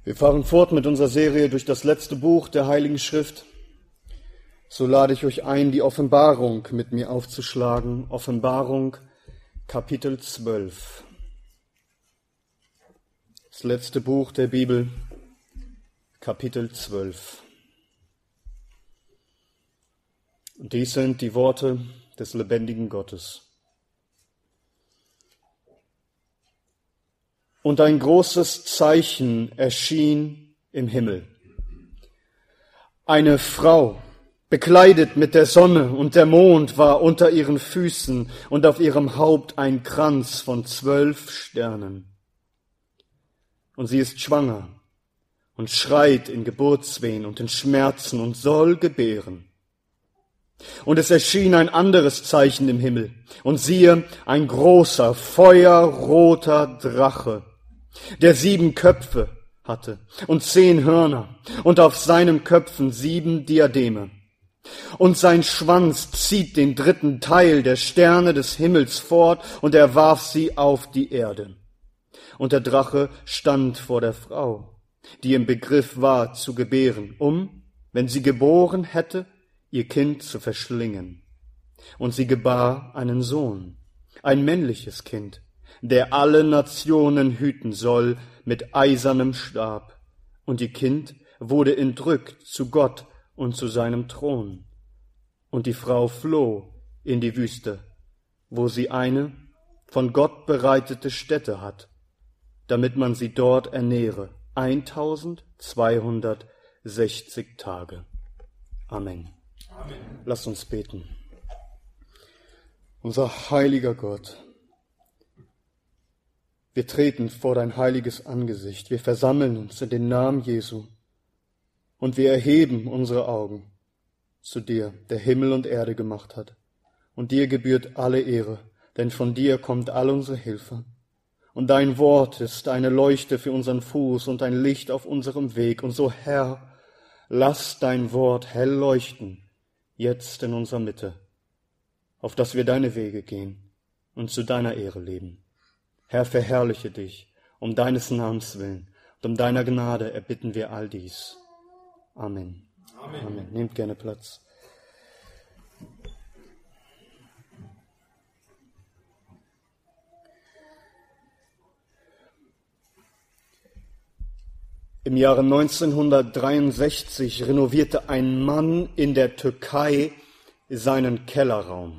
Wir fahren fort mit unserer Serie durch das letzte Buch der Heiligen Schrift. So lade ich euch ein, die Offenbarung mit mir aufzuschlagen. Offenbarung, Kapitel 12. Das letzte Buch der Bibel, Kapitel 12. Und dies sind die Worte des lebendigen Gottes. Und ein großes Zeichen erschien im Himmel. Eine Frau, bekleidet mit der Sonne, und der Mond war unter ihren Füßen, und auf ihrem Haupt ein Kranz von 12 Sternen. Und sie ist schwanger und schreit in Geburtswehen und in Schmerzen und soll gebären. Und es erschien ein anderes Zeichen im Himmel, und siehe, ein großer, feuerroter Drache, der 7 Köpfe hatte und 10 Hörner, und auf seinen Köpfen 7 Diademe. Und sein Schwanz zieht den 3. Teil der Sterne des Himmels fort, und er warf sie auf die Erde. Und der Drache stand vor der Frau, die im Begriff war zu gebären, wenn sie geboren hätte, ihr Kind zu verschlingen. Und sie gebar einen Sohn, ein männliches Kind, der alle Nationen hüten soll mit eisernem Stab. Und ihr Kind wurde entrückt zu Gott und zu seinem Thron. Und die Frau floh in die Wüste, wo sie eine von Gott bereitete Stätte hat, damit man sie dort ernähre, 1260 Tage. Amen. Amen. Lasst uns beten. Unser heiliger Gott, wir treten vor dein heiliges Angesicht, wir versammeln uns in den Namen Jesu und wir erheben unsere Augen zu dir, der Himmel und Erde gemacht hat. Und dir gebührt alle Ehre, denn von dir kommt all unsere Hilfe. Und dein Wort ist eine Leuchte für unseren Fuß und ein Licht auf unserem Weg. Und so, Herr, lass dein Wort hell leuchten, jetzt in unserer Mitte, auf dass wir deine Wege gehen und zu deiner Ehre leben. Herr, verherrliche dich, um deines Namens willen und um deiner Gnade erbitten wir all dies. Amen. Amen. Amen. Nehmt gerne Platz. Im Jahre 1963 renovierte ein Mann in der Türkei seinen Kellerraum.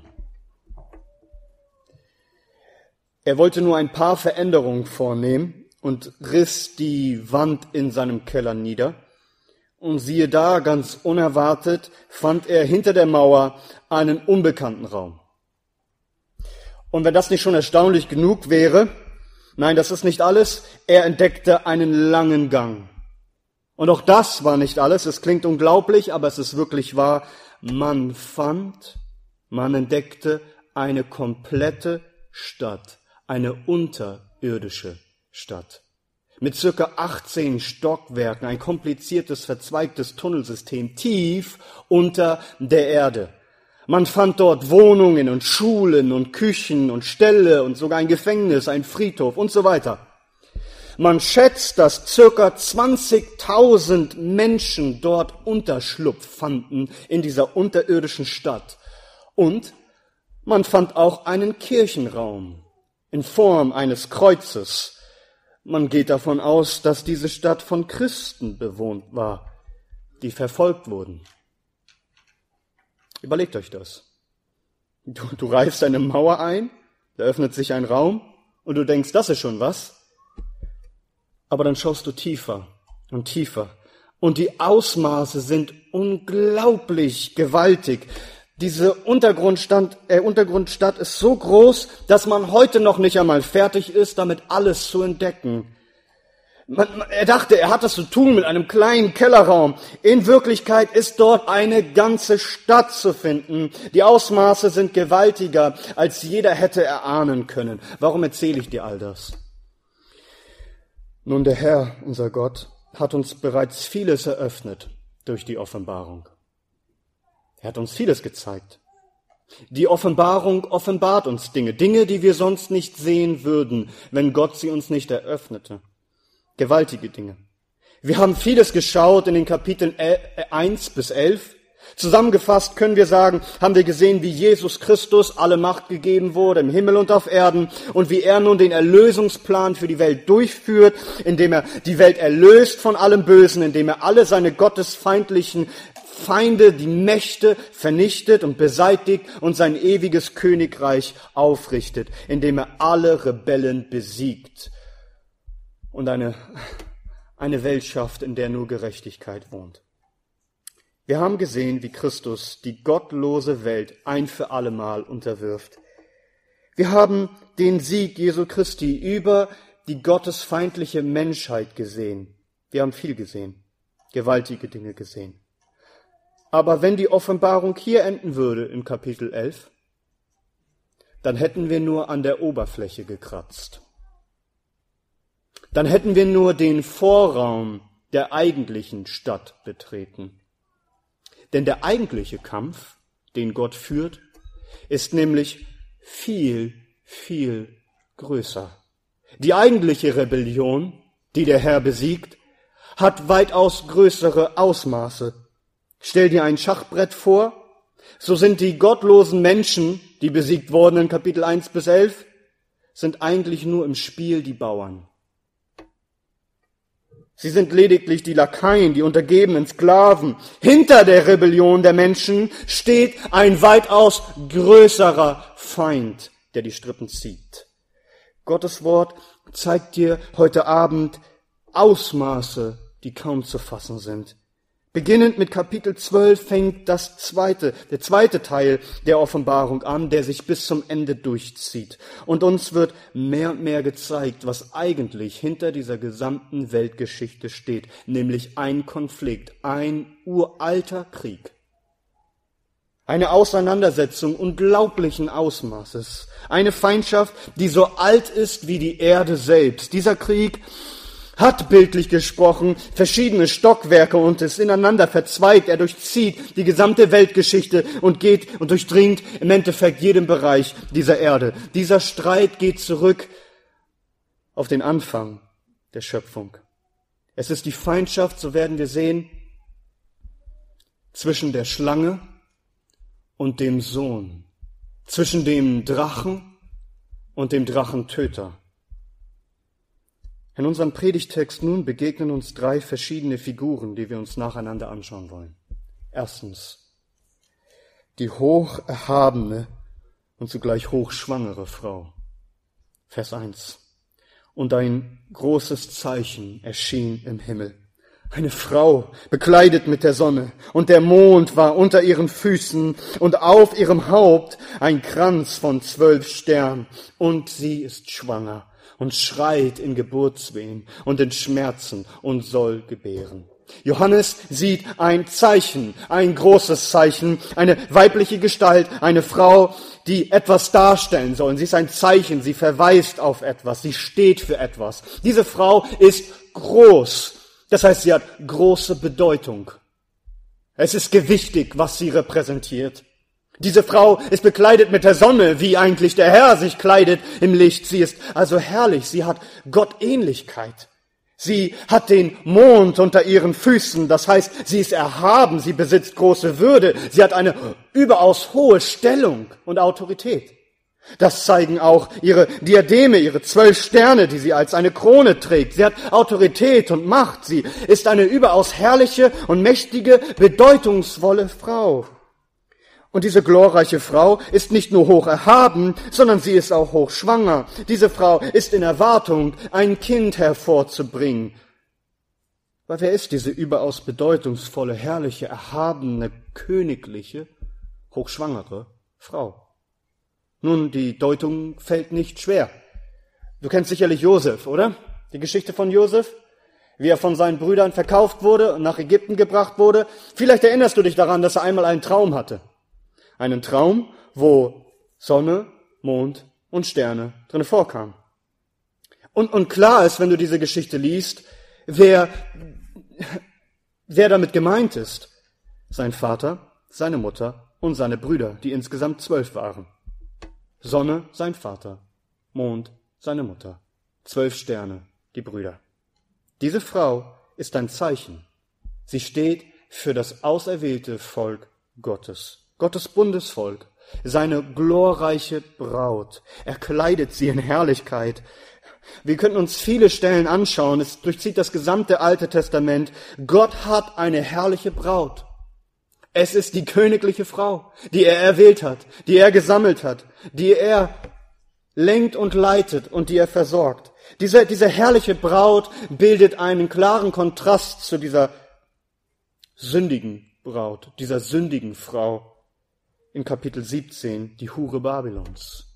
Er wollte nur ein paar Veränderungen vornehmen und riss die Wand in seinem Keller nieder. Und siehe da, ganz unerwartet, fand er hinter der Mauer einen unbekannten Raum. Und wenn das nicht schon erstaunlich genug wäre, nein, das ist nicht alles, er entdeckte einen langen Gang. Und auch das war nicht alles, es klingt unglaublich, aber es ist wirklich wahr. Man entdeckte eine komplette Stadt, eine unterirdische Stadt. Mit circa 18 Stockwerken, ein kompliziertes, verzweigtes Tunnelsystem tief unter der Erde. Man fand dort Wohnungen und Schulen und Küchen und Ställe und sogar ein Gefängnis, ein Friedhof und so weiter. Man schätzt, dass circa 20.000 Menschen dort Unterschlupf fanden in dieser unterirdischen Stadt. Und man fand auch einen Kirchenraum in Form eines Kreuzes. Man geht davon aus, dass diese Stadt von Christen bewohnt war, die verfolgt wurden. Überlegt euch das. Du reißt eine Mauer ein, da öffnet sich ein Raum und du denkst, das ist schon was. Aber dann schaust du tiefer und tiefer. Und die Ausmaße sind unglaublich gewaltig. Diese Untergrundstadt ist so groß, dass man heute noch nicht einmal fertig ist, damit alles zu entdecken. Er dachte, er hat es zu tun mit einem kleinen Kellerraum. In Wirklichkeit ist dort eine ganze Stadt zu finden. Die Ausmaße sind gewaltiger, als jeder hätte erahnen können. Warum erzähle ich dir all das? Nun, der Herr, unser Gott, hat uns bereits vieles eröffnet durch die Offenbarung. Er hat uns vieles gezeigt. Die Offenbarung offenbart uns Dinge, die wir sonst nicht sehen würden, wenn Gott sie uns nicht eröffnete. Gewaltige Dinge. Wir haben vieles geschaut in den Kapiteln 1 bis 11. Zusammengefasst können wir sagen, haben wir gesehen, wie Jesus Christus alle Macht gegeben wurde im Himmel und auf Erden und wie er nun den Erlösungsplan für die Welt durchführt, indem er die Welt erlöst von allem Bösen, indem er alle seine gottesfeindlichen Feinde, die Mächte vernichtet und beseitigt und sein ewiges Königreich aufrichtet, indem er alle Rebellen besiegt und eine Welt schafft, in der nur Gerechtigkeit wohnt. Wir haben gesehen, wie Christus die gottlose Welt ein für allemal unterwirft. Wir haben den Sieg Jesu Christi über die gottesfeindliche Menschheit gesehen. Wir haben viel gesehen, gewaltige Dinge gesehen. Aber wenn die Offenbarung hier enden würde in Kapitel 11, dann hätten wir nur an der Oberfläche gekratzt. Dann hätten wir nur den Vorraum der eigentlichen Stadt betreten. Denn der eigentliche Kampf, den Gott führt, ist nämlich viel, viel größer. Die eigentliche Rebellion, die der Herr besiegt, hat weitaus größere Ausmaße. Stell dir ein Schachbrett vor, so sind die gottlosen Menschen, die besiegt wurden in Kapitel 1 bis 11, sind eigentlich nur im Spiel die Bauern. Sie sind lediglich die Lakaien, die untergebenen Sklaven. Hinter der Rebellion der Menschen steht ein weitaus größerer Feind, der die Strippen zieht. Gottes Wort zeigt dir heute Abend Ausmaße, die kaum zu fassen sind. Beginnend mit Kapitel 12 fängt der zweite Teil der Offenbarung an, der sich bis zum Ende durchzieht. Und uns wird mehr und mehr gezeigt, was eigentlich hinter dieser gesamten Weltgeschichte steht, nämlich ein Konflikt, ein uralter Krieg. Eine Auseinandersetzung unglaublichen Ausmaßes, eine Feindschaft, die so alt ist wie die Erde selbst. Dieser Krieg hat bildlich gesprochen verschiedene Stockwerke und ist ineinander verzweigt. Er durchzieht die gesamte Weltgeschichte und geht und durchdringt im Endeffekt jeden Bereich dieser Erde. Dieser Streit geht zurück auf den Anfang der Schöpfung. Es ist die Feindschaft, so werden wir sehen, zwischen der Schlange und dem Sohn, zwischen dem Drachen und dem Drachentöter. In unserem Predigtext nun begegnen uns 3 verschiedene Figuren, die wir uns nacheinander anschauen wollen. Erstens, die hocherhabene und zugleich hochschwangere Frau. Vers 1. Und ein großes Zeichen erschien im Himmel. Eine Frau, bekleidet mit der Sonne, und der Mond war unter ihren Füßen, und auf ihrem Haupt ein Kranz von 12 Sternen, und sie ist schwanger und schreit in Geburtswehen und in Schmerzen und soll gebären. Johannes sieht ein Zeichen, ein großes Zeichen, eine weibliche Gestalt, eine Frau, die etwas darstellen soll. Sie ist ein Zeichen, sie verweist auf etwas, sie steht für etwas. Diese Frau ist groß, das heißt, sie hat große Bedeutung. Es ist gewichtig, was sie repräsentiert. Diese Frau ist bekleidet mit der Sonne, wie eigentlich der Herr sich kleidet im Licht. Sie ist also herrlich, sie hat Gottähnlichkeit. Sie hat den Mond unter ihren Füßen, das heißt, sie ist erhaben, sie besitzt große Würde, sie hat eine überaus hohe Stellung und Autorität. Das zeigen auch ihre Diademe, ihre 12 Sterne, die sie als eine Krone trägt. Sie hat Autorität und Macht, sie ist eine überaus herrliche und mächtige, bedeutungsvolle Frau. Und diese glorreiche Frau ist nicht nur hoch erhaben, sondern sie ist auch hochschwanger. Diese Frau ist in Erwartung, ein Kind hervorzubringen. Weil wer ist diese überaus bedeutungsvolle, herrliche, erhabene, königliche, hochschwangere Frau? Nun, die Deutung fällt nicht schwer. Du kennst sicherlich Josef, oder? Die Geschichte von Josef? Wie er von seinen Brüdern verkauft wurde und nach Ägypten gebracht wurde. Vielleicht erinnerst du dich daran, dass er einmal einen Traum hatte. Einen Traum, wo Sonne, Mond und Sterne drin vorkamen. Und klar ist, wenn du diese Geschichte liest, wer damit gemeint ist. Sein Vater, seine Mutter und seine Brüder, die insgesamt 12 waren. Sonne, sein Vater, Mond, seine Mutter, 12 Sterne, die Brüder. Diese Frau ist ein Zeichen. Sie steht für das auserwählte Volk Gottes, Gottes Bundesvolk, seine glorreiche Braut. Er kleidet sie in Herrlichkeit. Wir könnten uns viele Stellen anschauen, es durchzieht das gesamte Alte Testament. Gott hat eine herrliche Braut. Es ist die königliche Frau, die er erwählt hat, die er gesammelt hat, die er lenkt und leitet und die er versorgt. Diese herrliche Braut bildet einen klaren Kontrast zu dieser sündigen Braut, dieser sündigen Frau in Kapitel 17, die Hure Babylons.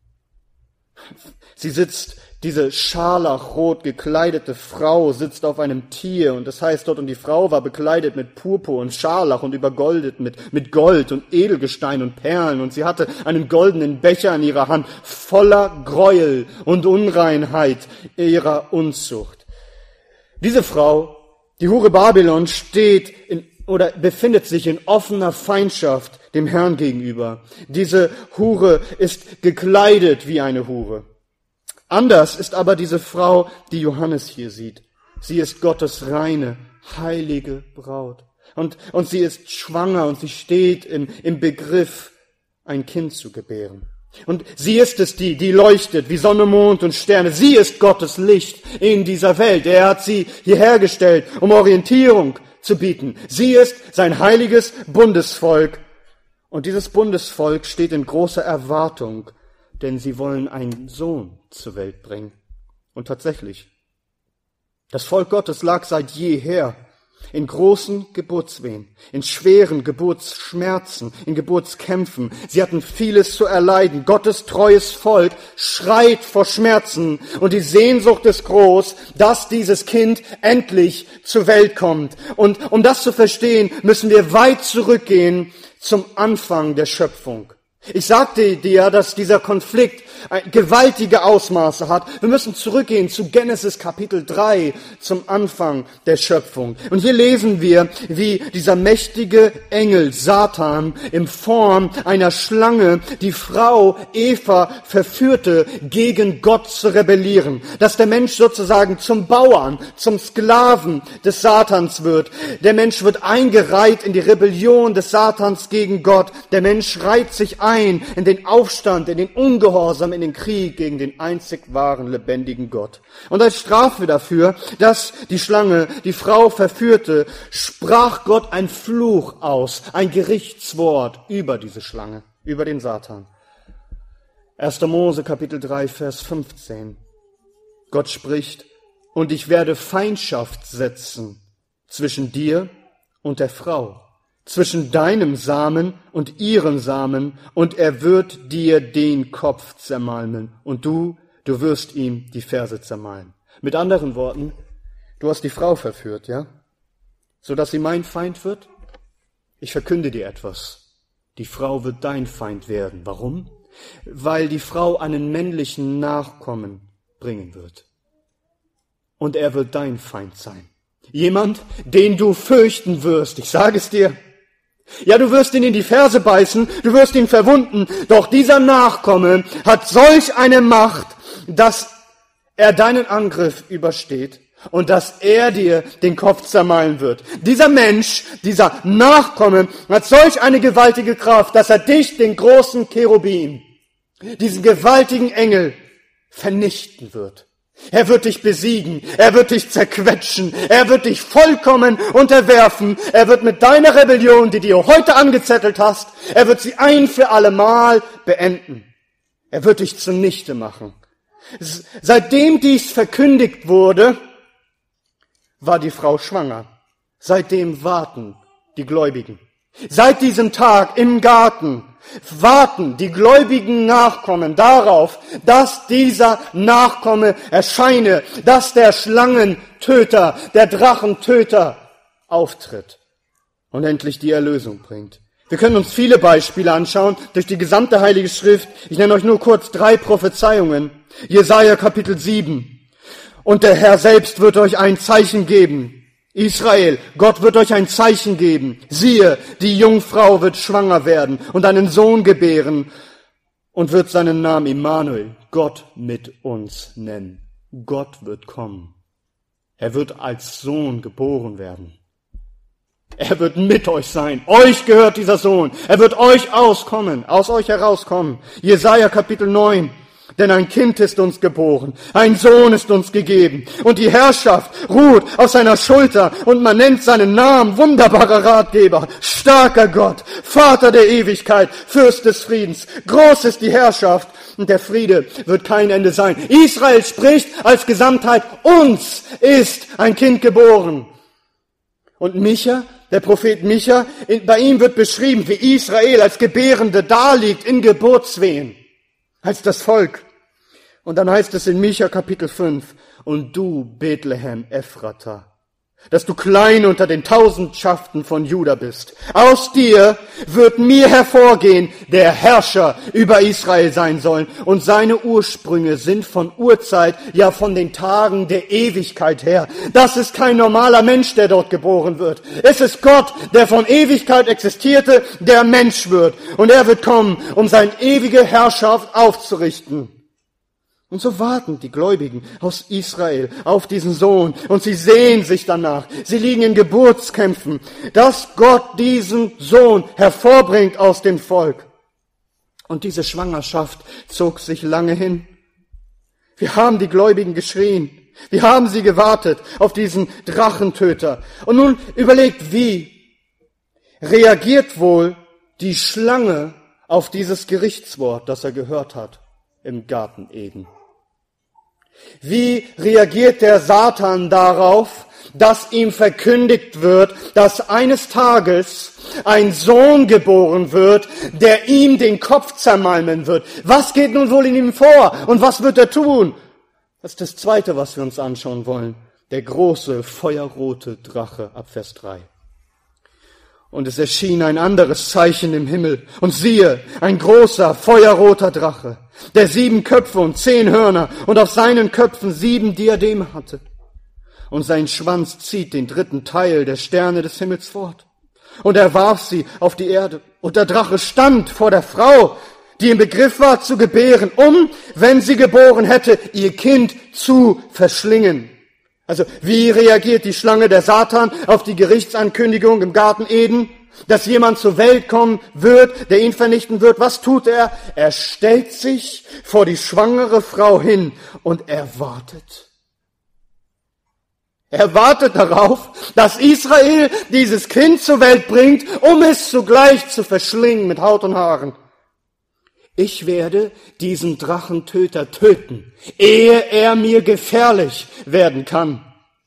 Sie sitzt, diese scharlachrot gekleidete Frau sitzt auf einem Tier und das heißt dort, und die Frau war bekleidet mit Purpur und Scharlach und übergoldet mit Gold und Edelgestein und Perlen und sie hatte einen goldenen Becher in ihrer Hand voller Gräuel und Unreinheit ihrer Unzucht. Diese Frau, die Hure Babylon, befindet sich in offener Feindschaft dem Herrn gegenüber. Diese Hure ist gekleidet wie eine Hure. Anders ist aber diese Frau, die Johannes hier sieht. Sie ist Gottes reine, heilige Braut. Und sie ist schwanger und sie steht im Begriff, ein Kind zu gebären. Und sie ist es, die leuchtet wie Sonne, Mond und Sterne. Sie ist Gottes Licht in dieser Welt. Er hat sie hierher gestellt, um Orientierung zu bieten. Sie ist sein heiliges Bundesvolk. Und dieses Bundesvolk steht in großer Erwartung, denn sie wollen einen Sohn zur Welt bringen. Und tatsächlich, das Volk Gottes lag seit jeher in großen Geburtswehen, in schweren Geburtsschmerzen, in Geburtskämpfen. Sie hatten vieles zu erleiden. Gottes treues Volk schreit vor Schmerzen und die Sehnsucht ist groß, dass dieses Kind endlich zur Welt kommt. Und um das zu verstehen, müssen wir weit zurückgehen zum Anfang der Schöpfung. Ich sagte dir, dass dieser Konflikt gewaltige Ausmaße hat. Wir müssen zurückgehen zu Genesis Kapitel 3, zum Anfang der Schöpfung. Und hier lesen wir, wie dieser mächtige Engel Satan in Form einer Schlange die Frau Eva verführte, gegen Gott zu rebellieren. Dass der Mensch sozusagen zum Bauern, zum Sklaven des Satans wird. Der Mensch wird eingereiht in die Rebellion des Satans gegen Gott. Der Mensch reiht sich ein in den Aufstand, in den Ungehorsam, in den Krieg gegen den einzig wahren, lebendigen Gott. Und als Strafe dafür, dass die Schlange die Frau verführte, sprach Gott ein Fluch aus, ein Gerichtswort über diese Schlange, über den Satan. 1. Mose Kapitel 3, Vers 15. Gott spricht, und ich werde Feindschaft setzen zwischen dir und der Frau, zwischen deinem Samen und ihrem Samen, und er wird dir den Kopf zermalmen, und du wirst ihm die Ferse zermalmen. Mit anderen Worten, du hast die Frau verführt, ja? So dass sie mein Feind wird? Ich verkünde dir etwas. Die Frau wird dein Feind werden. Warum? Weil die Frau einen männlichen Nachkommen bringen wird. Und er wird dein Feind sein. Jemand, den du fürchten wirst. Ich sage es dir. Ja, du wirst ihn in die Ferse beißen, du wirst ihn verwunden, doch dieser Nachkomme hat solch eine Macht, dass er deinen Angriff übersteht und dass er dir den Kopf zermalmen wird. Dieser Mensch, dieser Nachkomme hat solch eine gewaltige Kraft, dass er dich, den großen Cherubim, diesen gewaltigen Engel, vernichten wird. Er wird dich besiegen, er wird dich zerquetschen, er wird dich vollkommen unterwerfen, er wird mit deiner Rebellion, die du heute angezettelt hast, er wird sie ein für allemal beenden. Er wird dich zunichte machen. Seitdem dies verkündigt wurde, war die Frau schwanger. Seitdem warten die Gläubigen. Seit diesem Tag im Garten warten die gläubigen Nachkommen darauf, dass dieser Nachkomme erscheine, dass der Schlangentöter, der Drachentöter auftritt und endlich die Erlösung bringt. Wir können uns viele Beispiele anschauen durch die gesamte Heilige Schrift. Ich nenne euch nur kurz 3 Prophezeiungen. Jesaja Kapitel 7. Und der Herr selbst wird euch ein Zeichen geben. Israel, Gott wird euch ein Zeichen geben. Siehe, die Jungfrau wird schwanger werden und einen Sohn gebären und wird seinen Namen Immanuel, Gott mit uns, nennen. Gott wird kommen. Er wird als Sohn geboren werden. Er wird mit euch sein. Euch gehört dieser Sohn. Er wird euch aus euch herauskommen. Jesaja Kapitel 9. Denn ein Kind ist uns geboren, ein Sohn ist uns gegeben und die Herrschaft ruht auf seiner Schulter und man nennt seinen Namen wunderbarer Ratgeber, starker Gott, Vater der Ewigkeit, Fürst des Friedens. Groß ist die Herrschaft und der Friede wird kein Ende sein. Israel spricht als Gesamtheit, uns ist ein Kind geboren. Und Micha, der Prophet Micha, bei ihm wird beschrieben, wie Israel als Gebärende daliegt in Geburtswehen, als das Volk. Und dann heißt es in Micha Kapitel 5, und du, Bethlehem Ephrata, dass du klein unter den Tausendschaften von Juda bist. Aus dir wird mir hervorgehen, der Herrscher über Israel sein soll. Und seine Ursprünge sind von Urzeit, ja von den Tagen der Ewigkeit her. Das ist kein normaler Mensch, der dort geboren wird. Es ist Gott, der von Ewigkeit existierte, der Mensch wird. Und er wird kommen, um seine ewige Herrschaft aufzurichten. Und so warten die Gläubigen aus Israel auf diesen Sohn und sie sehen sich danach. Sie liegen in Geburtskämpfen, dass Gott diesen Sohn hervorbringt aus dem Volk. Und diese Schwangerschaft zog sich lange hin. Wir haben die Gläubigen geschrien. Wir haben sie gewartet auf diesen Drachentöter. Und nun überlegt, wie reagiert wohl die Schlange auf dieses Gerichtswort, das er gehört hat im Garten Eden? Wie reagiert der Satan darauf, dass ihm verkündigt wird, dass eines Tages ein Sohn geboren wird, der ihm den Kopf zermalmen wird? Was geht nun wohl in ihm vor und was wird er tun? Das ist das Zweite, was wir uns anschauen wollen. Der große, feuerrote Drache ab Vers 3. Und es erschien ein anderes Zeichen im Himmel. Und siehe, ein großer, feuerroter Drache, der 7 Köpfe und 10 Hörner und auf seinen Köpfen 7 Diademe hatte. Und sein Schwanz zieht den 3. Teil der Sterne des Himmels fort. Und er warf sie auf die Erde. Und der Drache stand vor der Frau, die im Begriff war zu gebären, wenn sie geboren hätte, ihr Kind zu verschlingen. Also, wie reagiert die Schlange, der Satan, auf die Gerichtsankündigung im Garten Eden, dass jemand zur Welt kommen wird, der ihn vernichten wird? Was tut er? Er stellt sich vor die schwangere Frau hin und er wartet. Er wartet darauf, dass Israel dieses Kind zur Welt bringt, um es zugleich zu verschlingen mit Haut und Haaren. Ich werde diesen Drachentöter töten, ehe er mir gefährlich werden kann.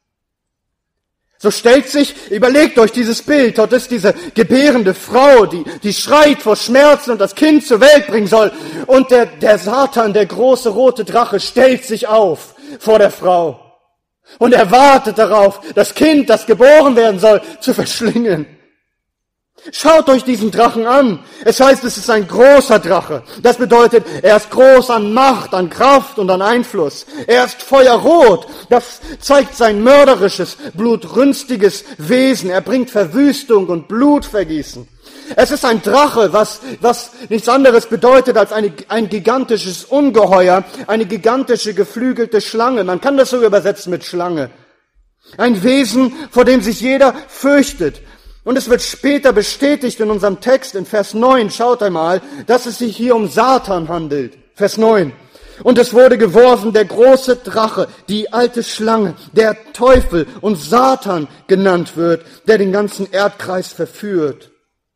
So überlegt euch dieses Bild, dort ist diese gebärende Frau, die schreit vor Schmerzen und das Kind zur Welt bringen soll. Und der Satan, der große rote Drache, stellt sich auf vor der Frau. Und er wartet darauf, das Kind, das geboren werden soll, zu verschlingen. Schaut euch diesen Drachen an. Es heißt, es ist ein großer Drache. Das bedeutet, er ist groß an Macht, an Kraft und an Einfluss. Er ist feuerrot. Das zeigt sein mörderisches, blutrünstiges Wesen. Er bringt Verwüstung und Blutvergießen. Es ist ein Drache, was nichts anderes bedeutet als ein gigantisches Ungeheuer, eine gigantische geflügelte Schlange. Man kann das so übersetzen mit Schlange. Ein Wesen, vor dem sich jeder fürchtet. Und es wird später bestätigt in unserem Text in Vers 9, schaut einmal, dass es sich hier um Satan handelt. Vers 9. Und es wurde geworfen der große Drache, die alte Schlange, der Teufel und Satan genannt wird, der den ganzen Erdkreis verführt.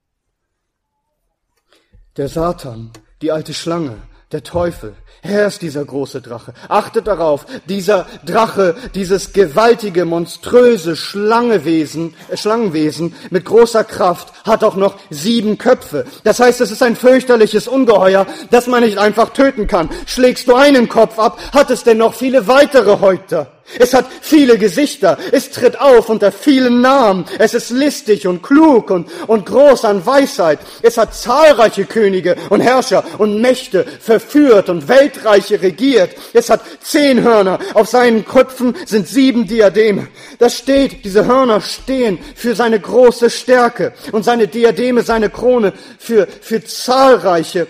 Der Satan, die alte Schlange, der Teufel, er ist dieser große Drache. Achtet darauf, dieser Drache, dieses gewaltige, monströse Schlangenwesen mit großer Kraft hat auch noch 7 Köpfe. Das heißt, es ist ein fürchterliches Ungeheuer, das man nicht einfach töten kann. Schlägst du einen Kopf ab, hat es denn noch viele weitere Häupter. Es hat viele Gesichter, es tritt auf unter vielen Namen, es ist listig und klug und groß an Weisheit. Es hat zahlreiche Könige und Herrscher und Mächte verführt und Weltreiche regiert. Es hat 10 Hörner, auf seinen Köpfen sind 7 Diademe. Das steht, diese Hörner stehen für seine große Stärke und seine Diademe, seine Krone für zahlreiche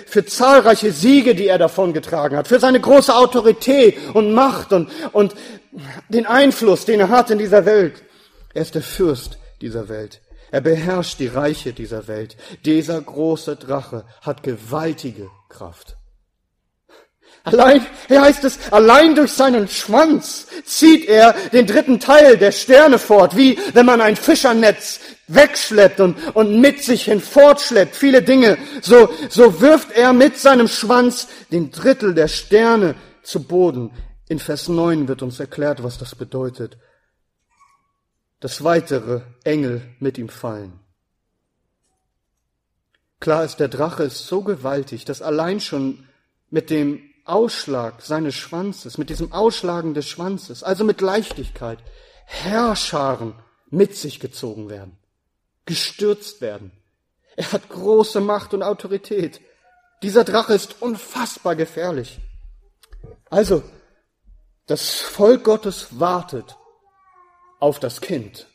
Siege, die er davongetragen hat, für seine große Autorität und Macht und den Einfluss, den er hat in dieser Welt. Er ist der Fürst dieser Welt. Er beherrscht die Reiche dieser Welt. Dieser große Drache hat gewaltige Kraft. Allein durch seinen Schwanz zieht er den 3. Teil der Sterne fort, wie wenn man ein Fischernetz wegschleppt und mit sich hinfortschleppt, viele Dinge. So wirft er mit seinem Schwanz den 1/3 der Sterne zu Boden. In Vers 9 wird uns erklärt, was das bedeutet. Dass weitere Engel mit ihm fallen. Klar ist, der Drache ist so gewaltig, dass allein schon mit dem Ausschlag seines Schwanzes, mit diesem Ausschlagen des Schwanzes, also mit Leichtigkeit, Heerscharen mit sich gezogen werden, gestürzt werden. Er hat große Macht und Autorität. Dieser Drache ist unfassbar gefährlich. Also, das Volk Gottes wartet auf das Kind.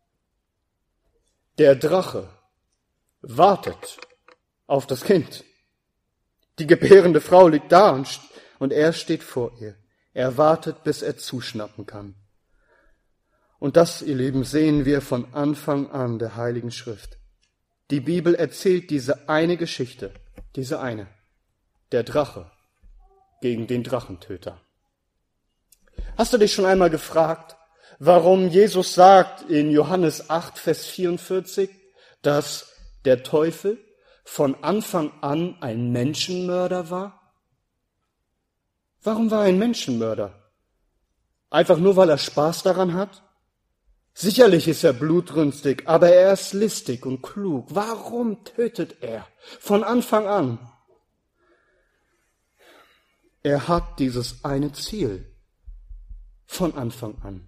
Der Drache wartet auf das Kind. Die gebärende Frau liegt da und er steht vor ihr. Er wartet, bis er zuschnappen kann. Und das, ihr Lieben, sehen wir von Anfang an der Heiligen Schrift. Die Bibel erzählt diese eine Geschichte, diese eine, der Drache gegen den Drachentöter. Hast du dich schon einmal gefragt, warum Jesus sagt in Johannes 8, Vers 44, dass der Teufel von Anfang an ein Menschenmörder war? Warum war er ein Menschenmörder? Einfach nur, weil er Spaß daran hat? Sicherlich ist er blutrünstig, aber er ist listig und klug. Warum tötet er von Anfang an? Er hat dieses eine Ziel von Anfang an.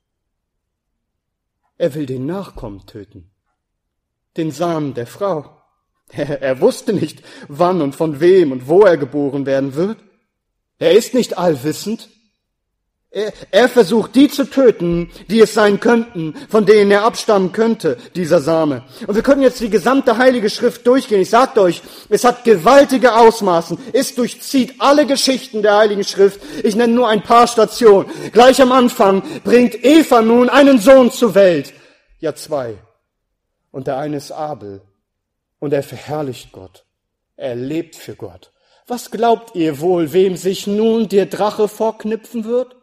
Er will den Nachkommen töten, den Samen der Frau. Er wusste nicht, wann und von wem und wo er geboren werden wird. Er ist nicht allwissend. Er versucht, die zu töten, die es sein könnten, von denen er abstammen könnte, dieser Same. Und wir können jetzt die gesamte Heilige Schrift durchgehen. Ich sagte euch, es hat gewaltige Ausmaßen. Es durchzieht alle Geschichten der Heiligen Schrift. Ich nenne nur ein paar Stationen. Gleich am Anfang bringt Eva nun einen Sohn zur Welt. Ja, 2. Und der eine ist Abel. Und er verherrlicht Gott. Er lebt für Gott. Was glaubt ihr wohl, wem sich nun der Drache vorknüpfen wird?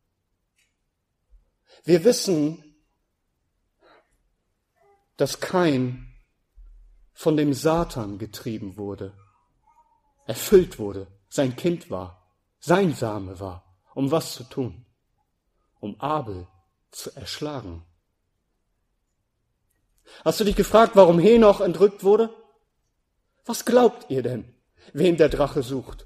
Wir wissen, dass Kain von dem Satan getrieben wurde, erfüllt wurde, sein Kind war, sein Same war. Um was zu tun? Um Abel zu erschlagen. Hast du dich gefragt, warum Henoch entrückt wurde? Was glaubt ihr denn, wen der Drache sucht?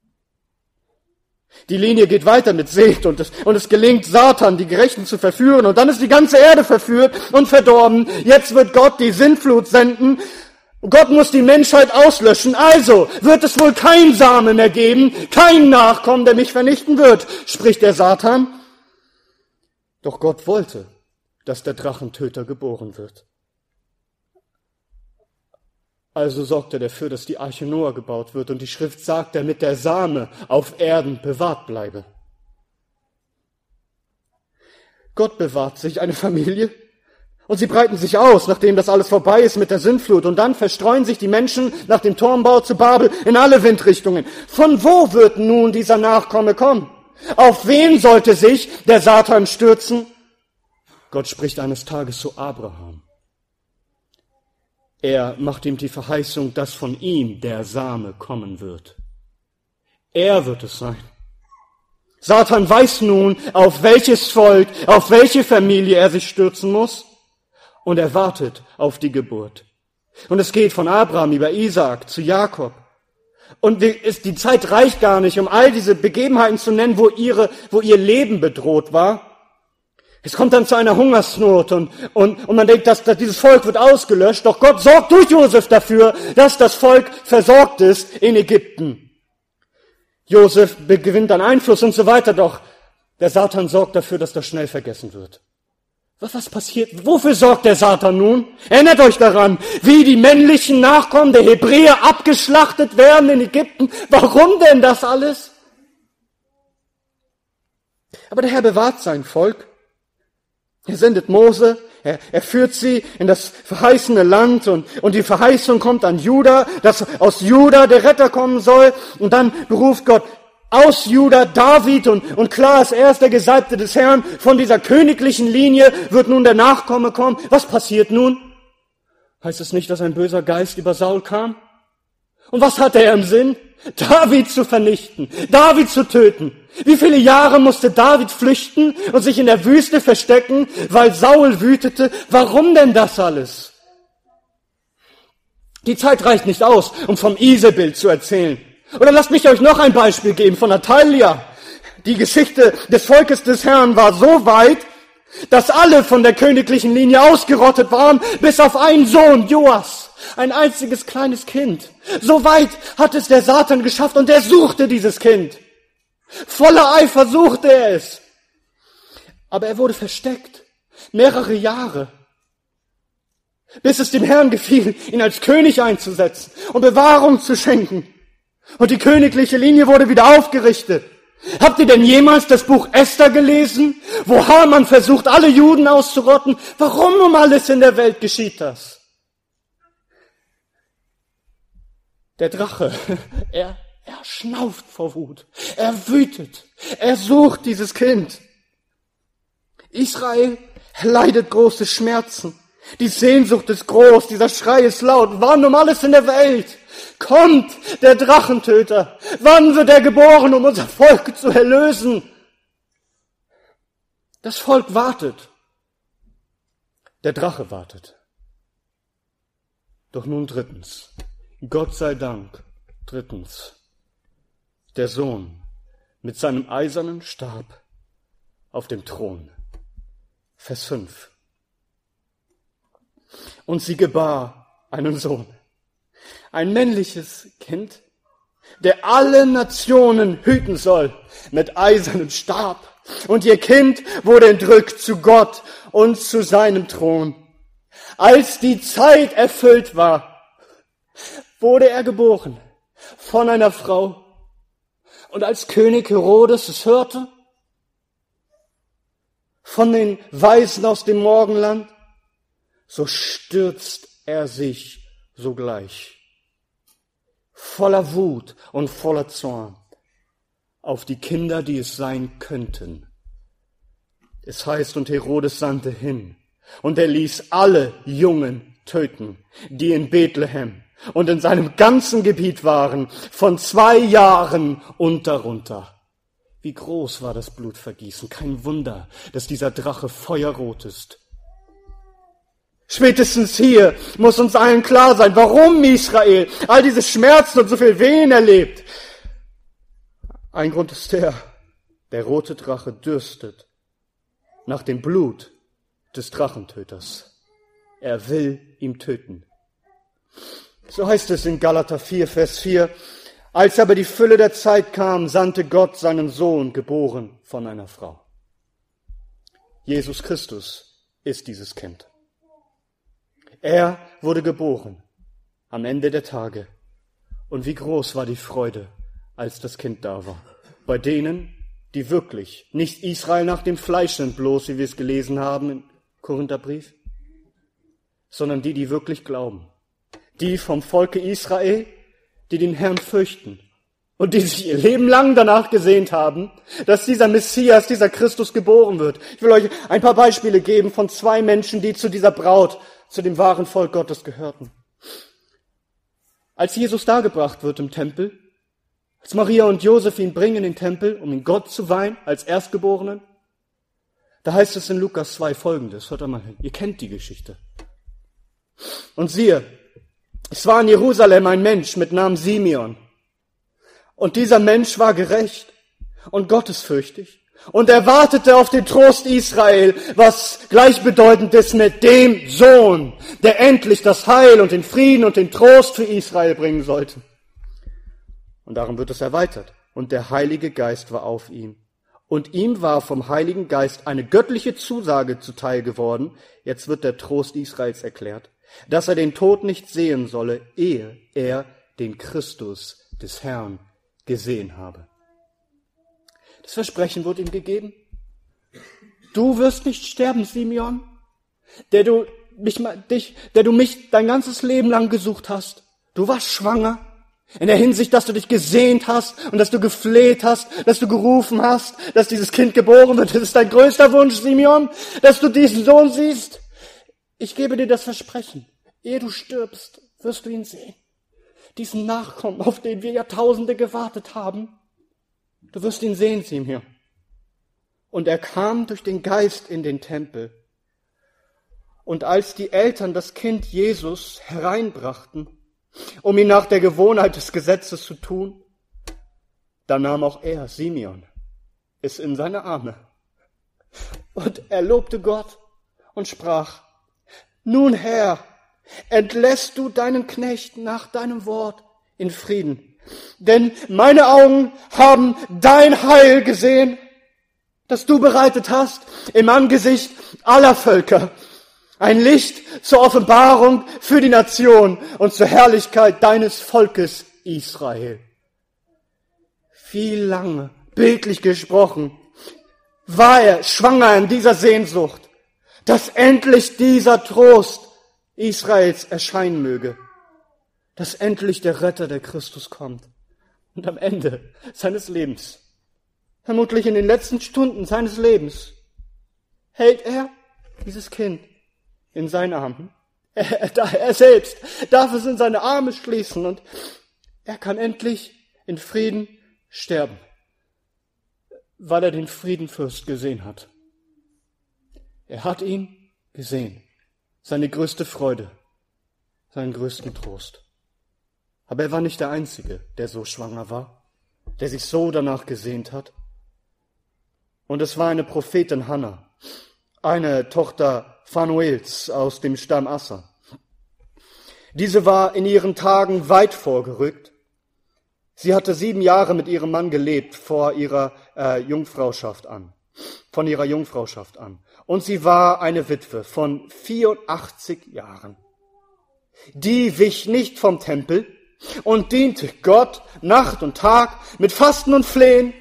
Die Linie geht weiter mit Seth und es gelingt Satan, die Gerechten zu verführen, und dann ist die ganze Erde verführt und verdorben. Jetzt wird Gott die Sintflut senden. Gott muss die Menschheit auslöschen. Also wird es wohl kein Same mehr geben, kein Nachkommen, der mich vernichten wird, spricht der Satan. Doch Gott wollte, dass der Drachentöter geboren wird. Also sorgt er dafür, dass die Arche Noah gebaut wird, und die Schrift sagt, damit der Same auf Erden bewahrt bleibe. Gott bewahrt sich eine Familie, und sie breiten sich aus, nachdem das alles vorbei ist mit der Sintflut, und dann verstreuen sich die Menschen nach dem Turmbau zu Babel in alle Windrichtungen. Von wo wird nun dieser Nachkomme kommen? Auf wen sollte sich der Satan stürzen? Gott spricht eines Tages zu Abraham. Er macht ihm die Verheißung, dass von ihm der Same kommen wird. Er wird es sein. Satan weiß nun, auf welches Volk, auf welche Familie er sich stürzen muss, und er wartet auf die Geburt. Und es geht von Abraham über Isaak zu Jakob. Und die Zeit reicht gar nicht, um all diese Begebenheiten zu nennen, wo ihr Leben bedroht war. Es kommt dann zu einer Hungersnot und man denkt, dass dieses Volk wird ausgelöscht. Doch Gott sorgt durch Josef dafür, dass das Volk versorgt ist in Ägypten. Josef gewinnt an Einfluss und so weiter. Doch der Satan sorgt dafür, dass das schnell vergessen wird. Was passiert? Wofür sorgt der Satan nun? Erinnert euch daran, wie die männlichen Nachkommen der Hebräer abgeschlachtet werden in Ägypten. Warum denn das alles? Aber der Herr bewahrt sein Volk. Er sendet Mose, er führt sie in das verheißene Land und die Verheißung kommt an Juda, dass aus Juda der Retter kommen soll. Und dann beruft Gott aus Juda David und klar ist, er ist der Gesalbte des Herrn. Von dieser königlichen Linie wird nun der Nachkomme kommen. Was passiert nun? Heißt es nicht, dass ein böser Geist über Saul kam? Und was hatte er im Sinn? David zu vernichten, David zu töten. Wie viele Jahre musste David flüchten und sich in der Wüste verstecken, weil Saul wütete? Warum denn das alles? Die Zeit reicht nicht aus, um vom Isabel zu erzählen. Oder lasst mich euch noch ein Beispiel geben von Atalia. Die Geschichte des Volkes des Herrn war so weit, dass alle von der königlichen Linie ausgerottet waren, bis auf einen Sohn, Joas, ein einziges kleines Kind. So weit hat es der Satan geschafft und er suchte dieses Kind. Voller Eifer suchte er es. Aber er wurde versteckt, mehrere Jahre, bis es dem Herrn gefiel, ihn als König einzusetzen und Bewahrung zu schenken. Und die königliche Linie wurde wieder aufgerichtet. Habt ihr denn jemals das Buch Esther gelesen, wo Haman versucht, alle Juden auszurotten? Warum um alles in der Welt geschieht das? Der Drache, er schnauft vor Wut, er wütet, er sucht dieses Kind. Israel leidet große Schmerzen, die Sehnsucht ist groß, dieser Schrei ist laut. Wann um alles in der Welt kommt der Drachentöter? Wann wird er geboren, um unser Volk zu erlösen? Das Volk wartet. Der Drache wartet. Doch nun drittens, Gott sei Dank, drittens, der Sohn mit seinem eisernen Stab auf dem Thron. Vers 5. Und sie gebar einen Sohn, ein männliches Kind, der alle Nationen hüten soll mit eisernem Stab. Und ihr Kind wurde entrückt zu Gott und zu seinem Thron. Als die Zeit erfüllt war, wurde er geboren von einer Frau. Und als König Herodes es hörte, von den Weisen aus dem Morgenland, so stürzt er sich sogleich, voller Wut und voller Zorn, auf die Kinder, die es sein könnten. Es heißt, und Herodes sandte hin, und er ließ alle Jungen töten, die in Bethlehem und in seinem ganzen Gebiet waren, von 2 Jahren und darunter. Wie groß war das Blutvergießen, kein Wunder, dass dieser Drache feuerrot ist. Spätestens hier muss uns allen klar sein, warum Israel all diese Schmerzen und so viel Wehen erlebt. Ein Grund ist der rote Drache dürstet nach dem Blut des Drachentöters. Er will ihn töten. So heißt es in Galater 4, Vers 4, als aber die Fülle der Zeit kam, sandte Gott seinen Sohn, geboren von einer Frau. Jesus Christus ist dieses Kind. Er wurde geboren am Ende der Tage. Und wie groß war die Freude, als das Kind da war. Bei denen, die wirklich nicht Israel nach dem Fleisch sind, bloß wie wir es gelesen haben im Korintherbrief, sondern die wirklich glauben. Die vom Volke Israel, die den Herrn fürchten und die sich ihr Leben lang danach gesehnt haben, dass dieser Messias, dieser Christus geboren wird. Ich will euch ein paar Beispiele geben von 2 Menschen, die zu dieser Braut, zu dem wahren Volk Gottes gehörten. Als Jesus dargebracht wird im Tempel, als Maria und Josef ihn bringen in den Tempel, um ihn Gott zu weihen, als Erstgeborenen, da heißt es in Lukas 2 Folgendes, hört einmal hin, ihr kennt die Geschichte. Und siehe, es war in Jerusalem ein Mensch mit Namen Simeon. Und dieser Mensch war gerecht und gottesfürchtig. Und er wartete auf den Trost Israel, was gleichbedeutend ist mit dem Sohn, der endlich das Heil und den Frieden und den Trost für Israel bringen sollte. Und darum wird es erweitert. Und der Heilige Geist war auf ihm. Und ihm war vom Heiligen Geist eine göttliche Zusage zuteil geworden, jetzt wird der Trost Israels erklärt, dass er den Tod nicht sehen solle, ehe er den Christus des Herrn gesehen habe. Das Versprechen wurde ihm gegeben. Du wirst nicht sterben, Simeon, der du mich dein ganzes Leben lang gesucht hast. Du warst schwanger. In der Hinsicht, dass du dich gesehnt hast und dass du gefleht hast, dass du gerufen hast, dass dieses Kind geboren wird. Das ist dein größter Wunsch, Simeon, dass du diesen Sohn siehst. Ich gebe dir das Versprechen. Ehe du stirbst, wirst du ihn sehen. Diesen Nachkommen, auf den wir Jahrtausende gewartet haben. Du wirst ihn sehen, Simeon. Und er kam durch den Geist in den Tempel. Und als die Eltern das Kind Jesus hereinbrachten, um ihn nach der Gewohnheit des Gesetzes zu tun, da nahm auch er, Simeon, es in seine Arme. Und er lobte Gott und sprach: Nun, Herr, entlässt du deinen Knecht nach deinem Wort in Frieden. Denn meine Augen haben dein Heil gesehen, das du bereitet hast im Angesicht aller Völker. Ein Licht zur Offenbarung für die Nation und zur Herrlichkeit deines Volkes Israel. Wie lange, bildlich gesprochen, war er schwanger in dieser Sehnsucht, dass endlich dieser Trost Israels erscheinen möge, dass endlich der Retter, der Christus, kommt. Und am Ende seines Lebens, vermutlich in den letzten Stunden seines Lebens, hält er dieses Kind in seinen Armen. Er selbst darf es in seine Arme schließen und er kann endlich in Frieden sterben, weil er den Friedenfürst gesehen hat. Er hat ihn gesehen, seine größte Freude, seinen größten Trost. Aber er war nicht der Einzige, der so schwanger war, der sich so danach gesehnt hat. Und es war eine Prophetin Hannah, eine Tochter Phanuels aus dem Stamm Asser. Diese war in ihren Tagen weit vorgerückt. Sie hatte 7 Jahre mit ihrem Mann gelebt von ihrer Jungfrauschaft an. Und sie war eine Witwe von 84 Jahren. Die wich nicht vom Tempel und diente Gott Nacht und Tag mit Fasten und Flehen.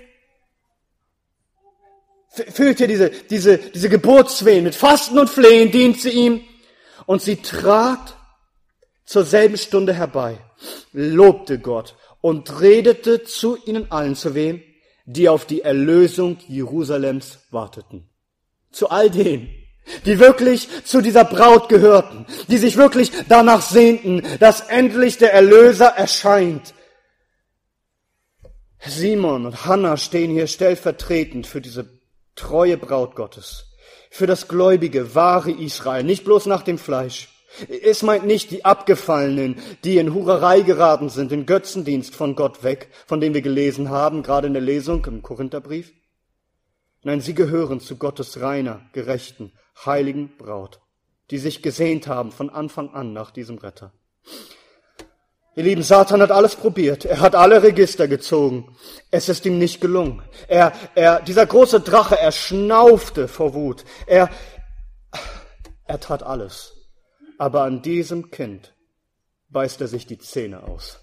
Fühlt ihr diese Geburtswehen? Mit Fasten und Flehen dient sie ihm. Und sie trat zur selben Stunde herbei, lobte Gott und redete zu ihnen allen, zu wem? Die auf die Erlösung Jerusalems warteten. Zu all denen, die wirklich zu dieser Braut gehörten, die sich wirklich danach sehnten, dass endlich der Erlöser erscheint. Simon und Hannah stehen hier stellvertretend für diese treue Braut Gottes, für das gläubige, wahre Israel, nicht bloß nach dem Fleisch. Es meint nicht die Abgefallenen, die in Hurerei geraten sind, in Götzendienst von Gott weg, von dem wir gelesen haben, gerade in der Lesung im Korintherbrief. Nein, sie gehören zu Gottes reiner, gerechten, heiligen Braut, die sich gesehnt haben von Anfang an nach diesem Retter. Ihr Lieben, Satan hat alles probiert. Er hat alle Register gezogen. Es ist ihm nicht gelungen. Dieser große Drache, er schnaufte vor Wut. Er tat alles. Aber an diesem Kind beißt er sich die Zähne aus.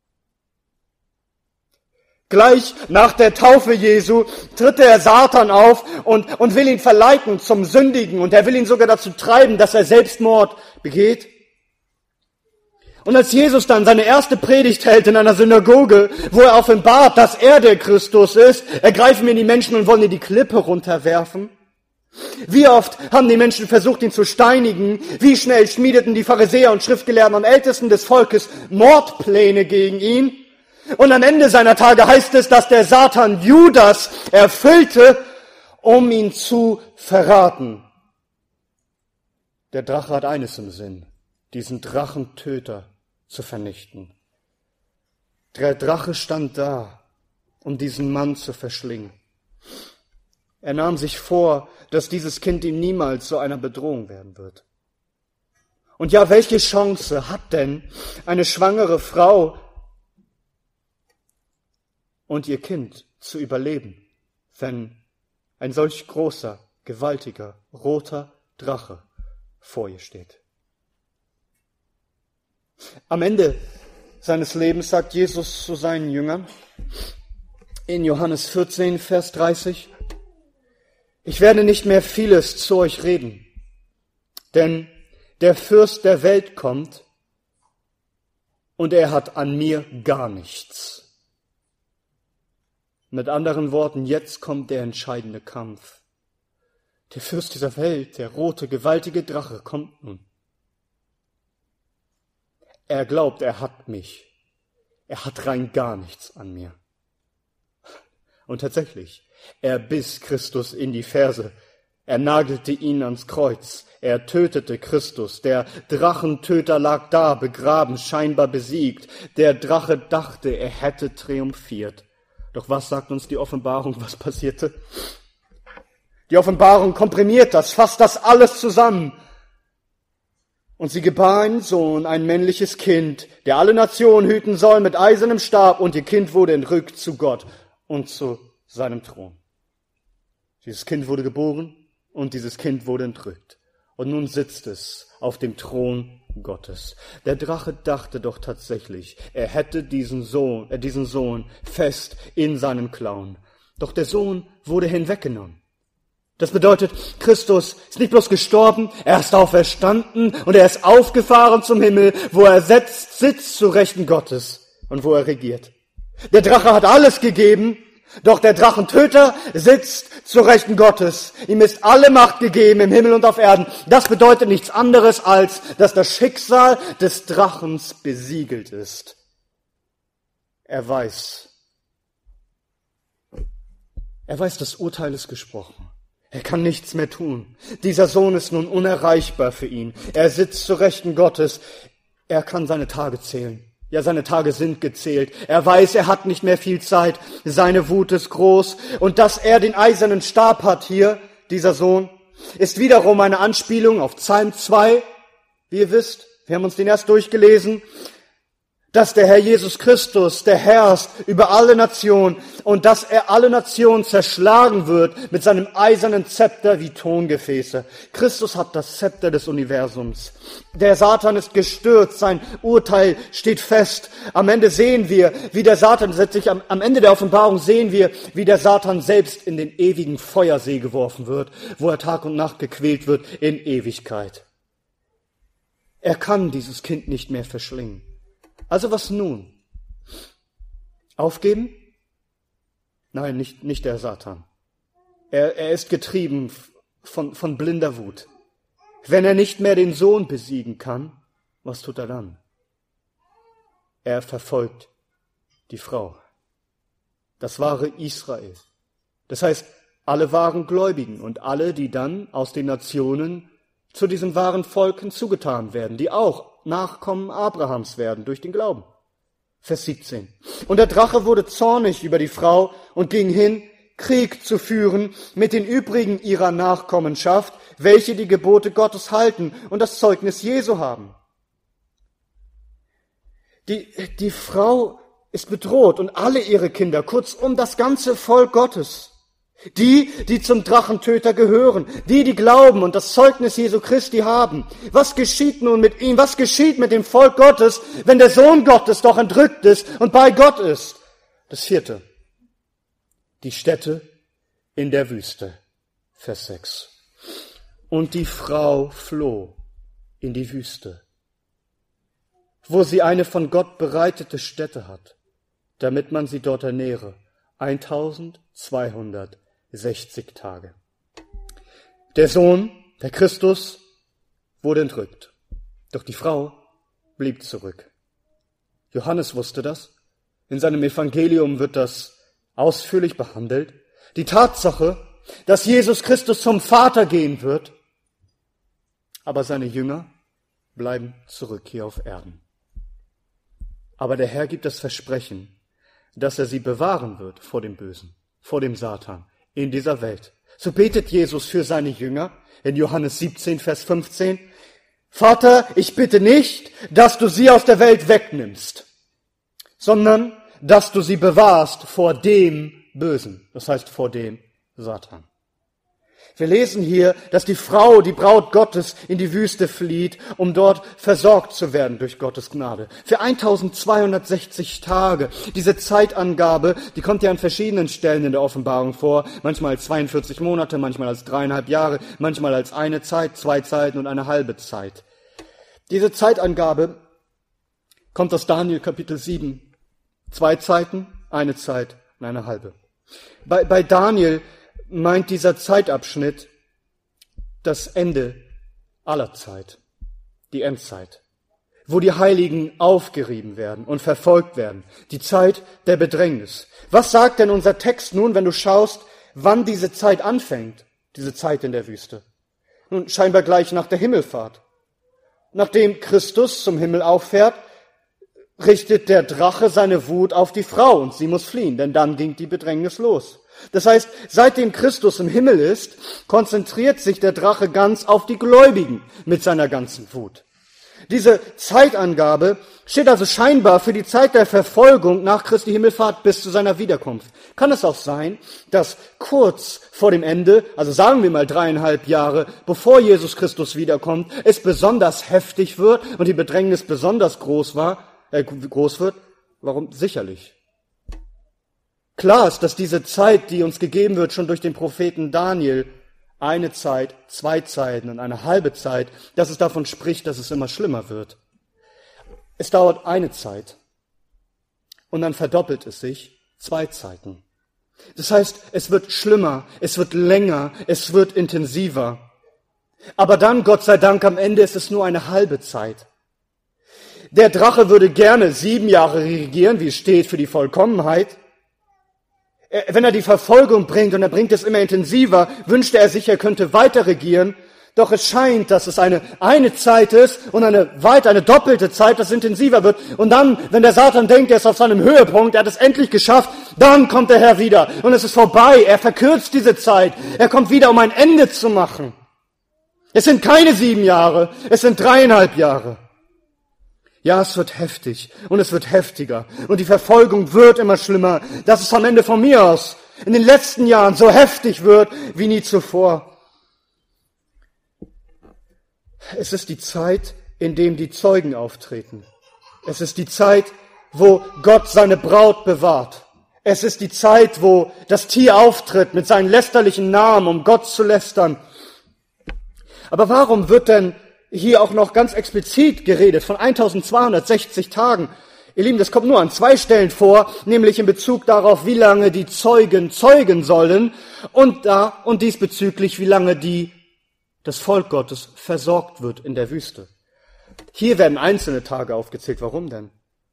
Gleich nach der Taufe Jesu tritt der Satan auf und will ihn verleiten zum Sündigen. Und er will ihn sogar dazu treiben, dass er Selbstmord begeht. Und als Jesus dann seine erste Predigt hält in einer Synagoge, wo er offenbart, dass er der Christus ist, ergreifen ihn die Menschen und wollen ihn die Klippe runterwerfen. Wie oft haben die Menschen versucht, ihn zu steinigen? Wie schnell schmiedeten die Pharisäer und Schriftgelehrten und Ältesten des Volkes Mordpläne gegen ihn? Und am Ende seiner Tage heißt es, dass der Satan Judas erfüllte, um ihn zu verraten. Der Drache hat eines im Sinn, diesen Drachentöter zu vernichten. Der Drache stand da, um diesen Mann zu verschlingen. Er nahm sich vor, dass dieses Kind ihm niemals zu einer Bedrohung werden wird. Und ja, welche Chance hat denn eine schwangere Frau und ihr Kind zu überleben, wenn ein solch großer, gewaltiger, roter Drache vor ihr steht? Am Ende seines Lebens sagt Jesus zu seinen Jüngern, in Johannes 14, Vers 30. Ich werde nicht mehr vieles zu euch reden, denn der Fürst der Welt kommt und er hat an mir gar nichts. Mit anderen Worten, jetzt kommt der entscheidende Kampf. Der Fürst dieser Welt, der rote, gewaltige Drache, kommt nun. Er glaubt, er hat mich. Er hat rein gar nichts an mir. Und tatsächlich, er biss Christus in die Ferse. Er nagelte ihn ans Kreuz. Er tötete Christus. Der Drachentöter lag da, begraben, scheinbar besiegt. Der Drache dachte, er hätte triumphiert. Doch was sagt uns die Offenbarung, was passierte? Die Offenbarung komprimiert das, fasst das alles zusammen. Und sie gebar einen Sohn, ein männliches Kind, der alle Nationen hüten soll mit eisernem Stab, und ihr Kind wurde entrückt zu Gott und zu seinem Thron. Dieses Kind wurde geboren und dieses Kind wurde entrückt. Und nun sitzt es auf dem Thron Gottes. Der Drache dachte doch tatsächlich, er hätte diesen Sohn fest in seinen Klauen. Doch der Sohn wurde hinweggenommen. Das bedeutet, Christus ist nicht bloß gestorben, er ist auferstanden und er ist aufgefahren zum Himmel, wo er sitzt zu Rechten Gottes und wo er regiert. Der Drache hat alles gegeben, doch der Drachentöter sitzt zu Rechten Gottes. Ihm ist alle Macht gegeben im Himmel und auf Erden. Das bedeutet nichts anderes, als dass das Schicksal des Drachens besiegelt ist. Er weiß, das Urteil ist gesprochen. Er kann nichts mehr tun. Dieser Sohn ist nun unerreichbar für ihn. Er sitzt zu Rechten Gottes. Er kann seine Tage zählen. Ja, seine Tage sind gezählt. Er weiß, er hat nicht mehr viel Zeit. Seine Wut ist groß. Und dass er den eisernen Stab hat hier, dieser Sohn, ist wiederum eine Anspielung auf Psalm 2. Wie ihr wisst, wir haben uns den erst durchgelesen, dass der Herr Jesus Christus, der herrscht über alle Nationen und dass er alle Nationen zerschlagen wird mit seinem eisernen Zepter wie Tongefäße. Christus hat das Zepter des Universums. Der Satan ist gestürzt, sein Urteil steht fest. Am Ende sehen wir, wie der Satan, am Ende der Offenbarung sehen wir, wie der Satan selbst in den ewigen Feuersee geworfen wird, wo er Tag und Nacht gequält wird in Ewigkeit. Er kann dieses Kind nicht mehr verschlingen. Also was nun? Aufgeben? Nein, nicht der Satan. Er ist getrieben von blinder Wut. Wenn er nicht mehr den Sohn besiegen kann, was tut er dann? Er verfolgt die Frau. Das wahre Israel. Das heißt, alle wahren Gläubigen und alle, die dann aus den Nationen zu diesem wahren Volk hinzugetan werden, die auch Nachkommen Abrahams werden durch den Glauben. Vers 17. Und der Drache wurde zornig über die Frau und ging hin, Krieg zu führen mit den übrigen ihrer Nachkommenschaft, welche die Gebote Gottes halten und das Zeugnis Jesu haben. Die Frau ist bedroht und alle ihre Kinder, kurzum das ganze Volk Gottes. Die zum Drachentöter gehören, die glauben und das Zeugnis Jesu Christi haben. Was geschieht nun mit ihm? Was geschieht mit dem Volk Gottes, wenn der Sohn Gottes doch entrückt ist und bei Gott ist? Das 4. Die Stätte in der Wüste. Vers 6. Und die Frau floh in die Wüste, wo sie eine von Gott bereitete Stätte hat, damit man sie dort ernähre. 1260 Tage. Der Sohn, der Christus, wurde entrückt. Doch die Frau blieb zurück. Johannes wusste das. In seinem Evangelium wird das ausführlich behandelt. Die Tatsache, dass Jesus Christus zum Vater gehen wird, aber seine Jünger bleiben zurück hier auf Erden. Aber der Herr gibt das Versprechen, dass er sie bewahren wird vor dem Bösen, vor dem Satan in dieser Welt. So betet Jesus für seine Jünger in Johannes 17, Vers 15. Vater, ich bitte nicht, dass du sie aus der Welt wegnimmst, sondern dass du sie bewahrst vor dem Bösen, das heißt vor dem Satan. Wir lesen hier, dass die Frau, die Braut Gottes, in die Wüste flieht, um dort versorgt zu werden durch Gottes Gnade. Für 1260 Tage. Diese Zeitangabe, die kommt ja an verschiedenen Stellen in der Offenbarung vor. Manchmal als 42 Monate, manchmal als 3,5 Jahre, manchmal als eine Zeit, 2 Zeiten und eine halbe Zeit. Diese Zeitangabe kommt aus Daniel Kapitel 7. 2 Zeiten, eine Zeit und eine halbe. Bei Daniel meint dieser Zeitabschnitt das Ende aller Zeit, die Endzeit, wo die Heiligen aufgerieben werden und verfolgt werden, die Zeit der Bedrängnis. Was sagt denn unser Text nun, wenn du schaust, wann diese Zeit anfängt, diese Zeit in der Wüste? Nun, scheinbar gleich nach der Himmelfahrt. Nachdem Christus zum Himmel auffährt, richtet der Drache seine Wut auf die Frau und sie muss fliehen, denn dann ging die Bedrängnis los. Das heißt, seitdem Christus im Himmel ist, konzentriert sich der Drache ganz auf die Gläubigen mit seiner ganzen Wut. Diese Zeitangabe steht also scheinbar für die Zeit der Verfolgung nach Christi Himmelfahrt bis zu seiner Wiederkunft. Kann es auch sein, dass kurz vor dem Ende, also sagen wir mal 3,5 Jahre, bevor Jesus Christus wiederkommt, es besonders heftig wird und die Bedrängnis besonders groß wird? Warum? Sicherlich. Klar ist, dass diese Zeit, die uns gegeben wird, schon durch den Propheten Daniel, eine Zeit, 2 Zeiten und eine halbe Zeit, dass es davon spricht, dass es immer schlimmer wird. Es dauert eine Zeit und dann verdoppelt es sich 2 Zeiten. Das heißt, es wird schlimmer, es wird länger, es wird intensiver. Aber dann, Gott sei Dank, am Ende ist es nur eine halbe Zeit. Der Drache würde gerne 7 Jahre regieren, wie es steht, für die Vollkommenheit. Wenn er die Verfolgung bringt, und er bringt es immer intensiver, wünschte er sich, er könnte weiter regieren. Doch es scheint, dass es eine Zeit ist und eine doppelte Zeit, das intensiver wird. Und dann, wenn der Satan denkt, er ist auf seinem Höhepunkt, er hat es endlich geschafft, dann kommt der Herr wieder. Und es ist vorbei, er verkürzt diese Zeit. Er kommt wieder, um ein Ende zu machen. Es sind keine 7 Jahre, es sind 3,5 Jahre. Ja, es wird heftig und es wird heftiger und die Verfolgung wird immer schlimmer, dass es am Ende von mir aus in den letzten Jahren so heftig wird wie nie zuvor. Es ist die Zeit, in dem die Zeugen auftreten. Es ist die Zeit, wo Gott seine Braut bewahrt. Es ist die Zeit, wo das Tier auftritt mit seinen lästerlichen Namen, um Gott zu lästern. Aber warum wird denn hier auch noch ganz explizit geredet von 1260 Tagen. Ihr Lieben, das kommt nur an 2 Stellen vor, nämlich in Bezug darauf, wie lange die Zeugen zeugen sollen und diesbezüglich, wie lange das Volk Gottes versorgt wird in der Wüste. Hier werden einzelne Tage aufgezählt. Warum denn?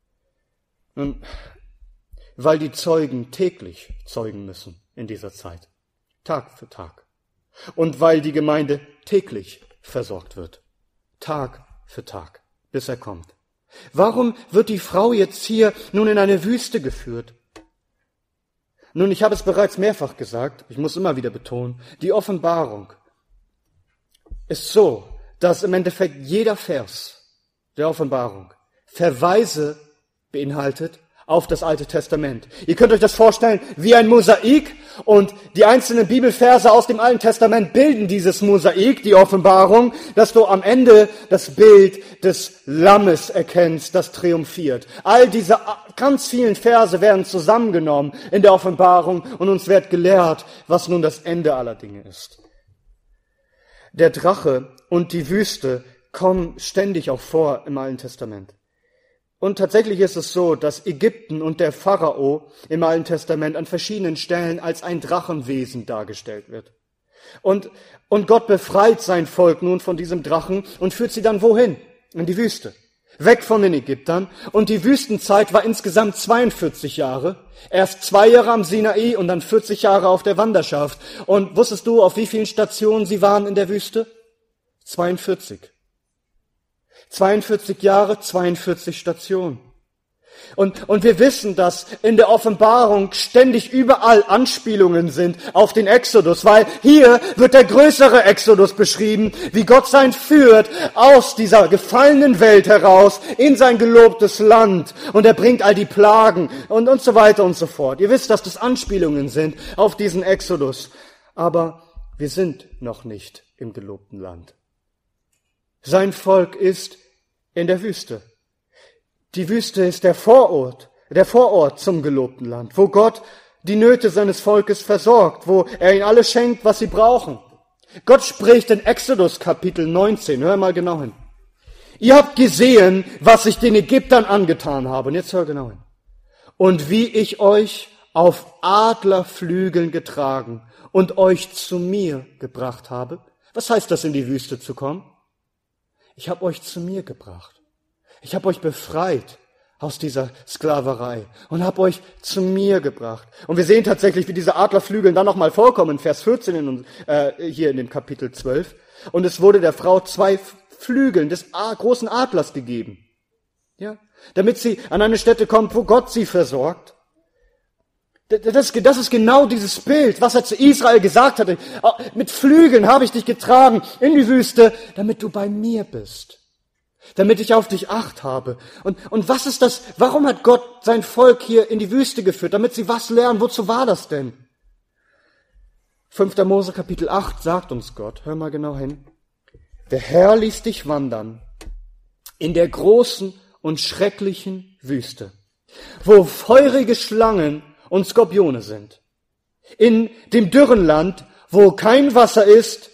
Nun, weil die Zeugen täglich zeugen müssen in dieser Zeit. Tag für Tag. Und weil die Gemeinde täglich versorgt wird. Tag für Tag, bis er kommt. Warum wird die Frau jetzt hier nun in eine Wüste geführt? Nun, ich habe es bereits mehrfach gesagt, ich muss immer wieder betonen, die Offenbarung ist so, dass im Endeffekt jeder Vers der Offenbarung Verweise beinhaltet auf das Alte Testament. Ihr könnt euch das vorstellen wie ein Mosaik und die einzelnen Bibelverse aus dem Alten Testament bilden dieses Mosaik, die Offenbarung, dass du am Ende das Bild des Lammes erkennst, das triumphiert. All diese ganz vielen Verse werden zusammengenommen in der Offenbarung und uns wird gelehrt, was nun das Ende aller Dinge ist. Der Drache und die Wüste kommen ständig auch vor im Alten Testament. Und tatsächlich ist es so, dass Ägypten und der Pharao im Alten Testament an verschiedenen Stellen als ein Drachenwesen dargestellt wird. Und Gott befreit sein Volk nun von diesem Drachen und führt sie dann wohin? In die Wüste. Weg von den Ägyptern. Und die Wüstenzeit war insgesamt 42 Jahre. Erst 2 Jahre am Sinai und dann 40 Jahre auf der Wanderschaft. Und wusstest du, auf wie vielen Stationen sie waren in der Wüste? 42. 42 Jahre, 42 Stationen. Und wir wissen, dass in der Offenbarung ständig überall Anspielungen sind auf den Exodus, weil hier wird der größere Exodus beschrieben, wie Gott sein führt aus dieser gefallenen Welt heraus in sein gelobtes Land und er bringt all die Plagen und so weiter und so fort. Ihr wisst, dass das Anspielungen sind auf diesen Exodus. Aber wir sind noch nicht im gelobten Land. Sein Volk ist in der Wüste. Die Wüste ist der Vorort zum gelobten Land, wo Gott die Nöte seines Volkes versorgt, wo er ihnen alles schenkt, was sie brauchen. Gott spricht in Exodus Kapitel 19, hör mal genau hin. Ihr habt gesehen, was ich den Ägyptern angetan habe. Und jetzt hör genau hin. Und wie ich euch auf Adlerflügeln getragen und euch zu mir gebracht habe. Was heißt das, in die Wüste zu kommen? Ich habe euch zu mir gebracht. Ich habe euch befreit aus dieser Sklaverei und habe euch zu mir gebracht. Und wir sehen tatsächlich, wie diese Adlerflügel dann nochmal vorkommen, in Vers 14 hier in dem Kapitel 12. Und es wurde der Frau 2 Flügeln des großen Adlers gegeben. Ja, damit sie an eine Stätte kommt, wo Gott sie versorgt. Das ist genau dieses Bild, was er zu Israel gesagt hatte. Mit Flügeln habe ich dich getragen in die Wüste, damit du bei mir bist. Damit ich auf dich Acht habe. Und was ist das? Warum hat Gott sein Volk hier in die Wüste geführt? Damit sie was lernen. Wozu war das denn? 5. Mose Kapitel 8 sagt uns Gott, hör mal genau hin. Der Herr ließ dich wandern in der großen und schrecklichen Wüste, wo feurige Schlangen und Skorpione sind. In dem dürren Land, wo kein Wasser ist,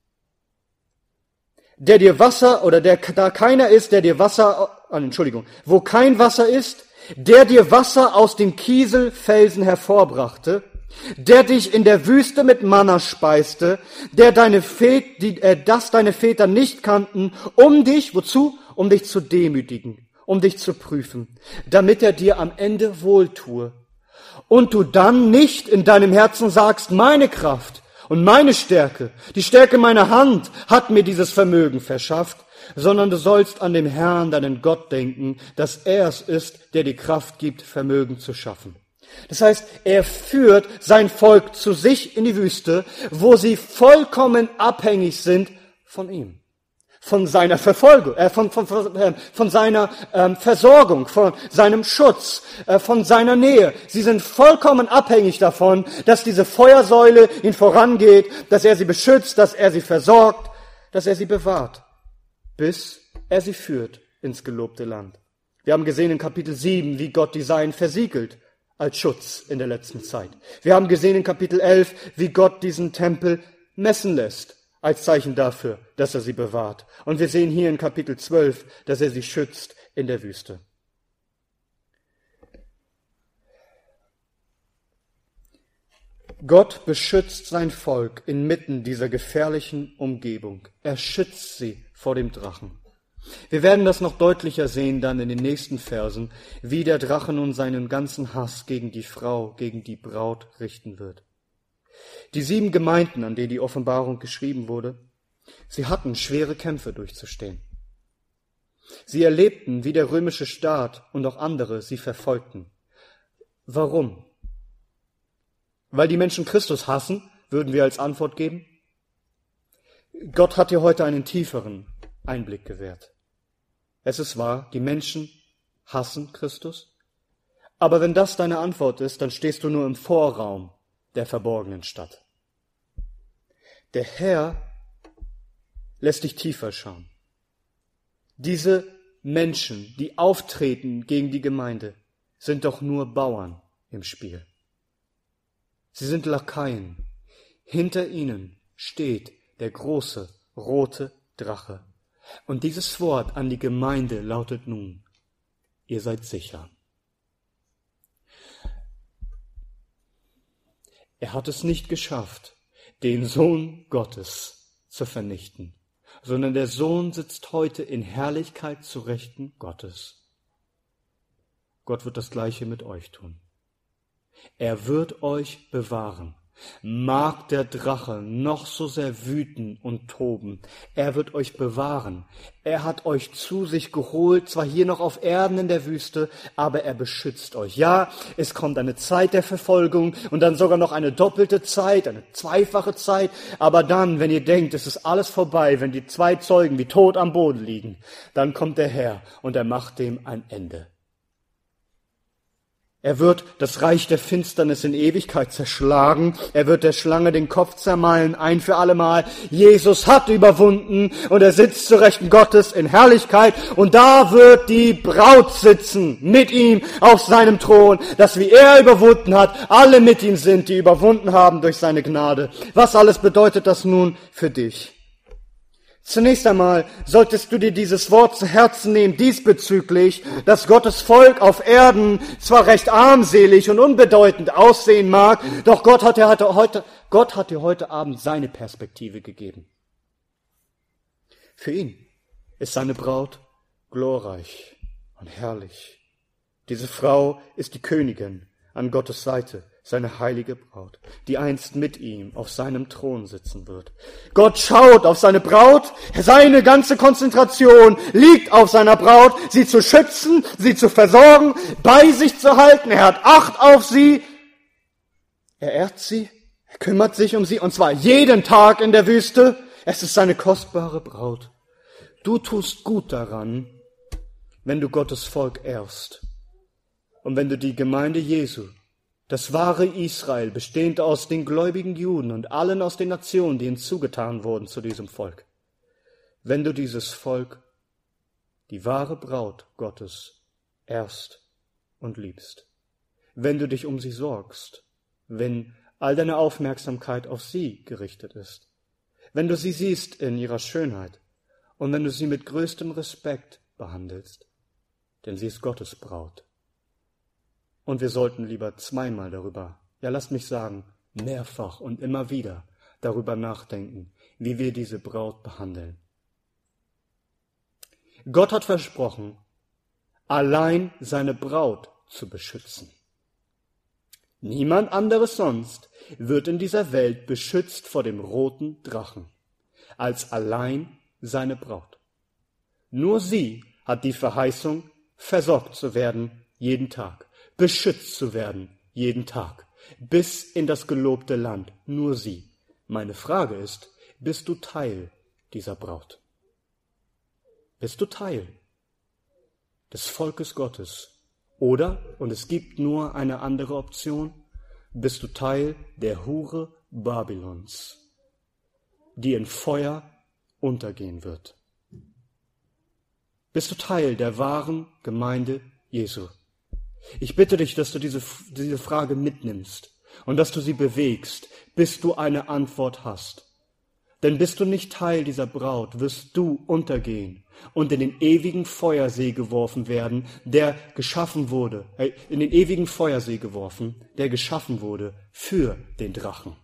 wo kein Wasser ist, der dir Wasser aus den Kieselfelsen hervorbrachte, der dich in der Wüste mit Manna speiste, das deine Väter nicht kannten, um dich, wozu? Um dich zu demütigen, um dich zu prüfen, damit er dir am Ende wohltue. Und du dann nicht in deinem Herzen sagst, meine Kraft und meine Stärke, die Stärke meiner Hand hat mir dieses Vermögen verschafft, sondern du sollst an den Herrn, deinen Gott, denken, dass er es ist, der die Kraft gibt, Vermögen zu schaffen. Das heißt, er führt sein Volk zu sich in die Wüste, wo sie vollkommen abhängig sind von ihm, von seiner Verfolgung, von seiner Versorgung, von seinem Schutz, von seiner Nähe. Sie sind vollkommen abhängig davon, dass diese Feuersäule ihnen vorangeht, dass er sie beschützt, dass er sie versorgt, dass er sie bewahrt, bis er sie führt ins gelobte Land. Wir haben gesehen in Kapitel 7, wie Gott die Seinen versiegelt als Schutz in der letzten Zeit. Wir haben gesehen in Kapitel 11, wie Gott diesen Tempel messen lässt, als Zeichen dafür, dass er sie bewahrt. Und wir sehen hier in Kapitel 12, dass er sie schützt in der Wüste. Gott beschützt sein Volk inmitten dieser gefährlichen Umgebung. Er schützt sie vor dem Drachen. Wir werden das noch deutlicher sehen dann in den nächsten Versen, wie der Drache nun seinen ganzen Hass gegen die Frau, gegen die Braut richten wird. Die 7 Gemeinden, an denen die Offenbarung geschrieben wurde, sie hatten schwere Kämpfe durchzustehen. Sie erlebten, wie der römische Staat und auch andere sie verfolgten. Warum? Weil die Menschen Christus hassen, würden wir als Antwort geben? Gott hat dir heute einen tieferen Einblick gewährt. Es ist wahr, die Menschen hassen Christus. Aber wenn das deine Antwort ist, dann stehst du nur im Vorraum der verborgenen Stadt. Der Herr lässt dich tiefer schauen. Diese Menschen, die auftreten gegen die Gemeinde, sind doch nur Bauern im Spiel. Sie sind Lakaien. Hinter ihnen steht der große rote Drache. Und dieses Wort an die Gemeinde lautet nun, ihr seid sicher. Er hat es nicht geschafft, den Sohn Gottes zu vernichten, sondern der Sohn sitzt heute in Herrlichkeit zu Rechten Gottes. Gott wird das Gleiche mit euch tun. Er wird euch bewahren. Mag der Drache noch so sehr wüten und toben, er wird euch bewahren. Er hat euch zu sich geholt, zwar hier noch auf Erden in der Wüste, aber er beschützt euch. Ja, es kommt eine Zeit der Verfolgung und dann sogar noch eine doppelte Zeit, eine zweifache Zeit, aber dann, wenn ihr denkt, es ist alles vorbei, wenn die 2 Zeugen wie tot am Boden liegen, dann kommt der Herr und er macht dem ein Ende. Er wird das Reich der Finsternis in Ewigkeit zerschlagen. Er wird der Schlange den Kopf zermalmen, ein für allemal. Jesus hat überwunden und er sitzt zu Rechten Gottes in Herrlichkeit. Und da wird die Braut sitzen mit ihm auf seinem Thron, dass wie er überwunden hat, alle mit ihm sind, die überwunden haben durch seine Gnade. Was alles bedeutet das nun für dich? Zunächst einmal solltest du dir dieses Wort zu Herzen nehmen diesbezüglich, dass Gottes Volk auf Erden zwar recht armselig und unbedeutend aussehen mag, doch Gott hat dir heute Abend seine Perspektive gegeben. Für ihn ist seine Braut glorreich und herrlich. Diese Frau ist die Königin an Gottes Seite, seine heilige Braut, die einst mit ihm auf seinem Thron sitzen wird. Gott schaut auf seine Braut, seine ganze Konzentration liegt auf seiner Braut, sie zu schützen, sie zu versorgen, bei sich zu halten. Er hat Acht auf sie, er ehrt sie, er kümmert sich um sie, und zwar jeden Tag in der Wüste. Es ist seine kostbare Braut. Du tust gut daran, wenn du Gottes Volk ehrst und wenn du die Gemeinde Jesu, das wahre Israel, bestehend aus den gläubigen Juden und allen aus den Nationen, die hinzugetan wurden zu diesem Volk. Wenn du dieses Volk, die wahre Braut Gottes, ehrst und liebst. Wenn du dich um sie sorgst, wenn all deine Aufmerksamkeit auf sie gerichtet ist. Wenn du sie siehst in ihrer Schönheit und wenn du sie mit größtem Respekt behandelst. Denn sie ist Gottes Braut. Und wir sollten lieber zweimal darüber, ja lasst mich sagen, mehrfach und immer wieder darüber nachdenken, wie wir diese Braut behandeln. Gott hat versprochen, allein seine Braut zu beschützen. Niemand anderes sonst wird in dieser Welt beschützt vor dem roten Drachen, als allein seine Braut. Nur sie hat die Verheißung, versorgt zu werden jeden Tag. Beschützt zu werden, jeden Tag, bis in das gelobte Land, nur sie. Meine Frage ist, bist du Teil dieser Braut? Bist du Teil des Volkes Gottes? Oder, und es gibt nur eine andere Option, bist du Teil der Hure Babylons, die in Feuer untergehen wird? Bist du Teil der wahren Gemeinde Jesu? Ich bitte dich, dass du diese Frage mitnimmst und dass du sie bewegst, bis du eine Antwort hast. Denn bist du nicht Teil dieser Braut, wirst du untergehen und in den ewigen Feuersee geworfen werden, der geschaffen wurde, in den ewigen Feuersee geworfen, der geschaffen wurde für den Drachen.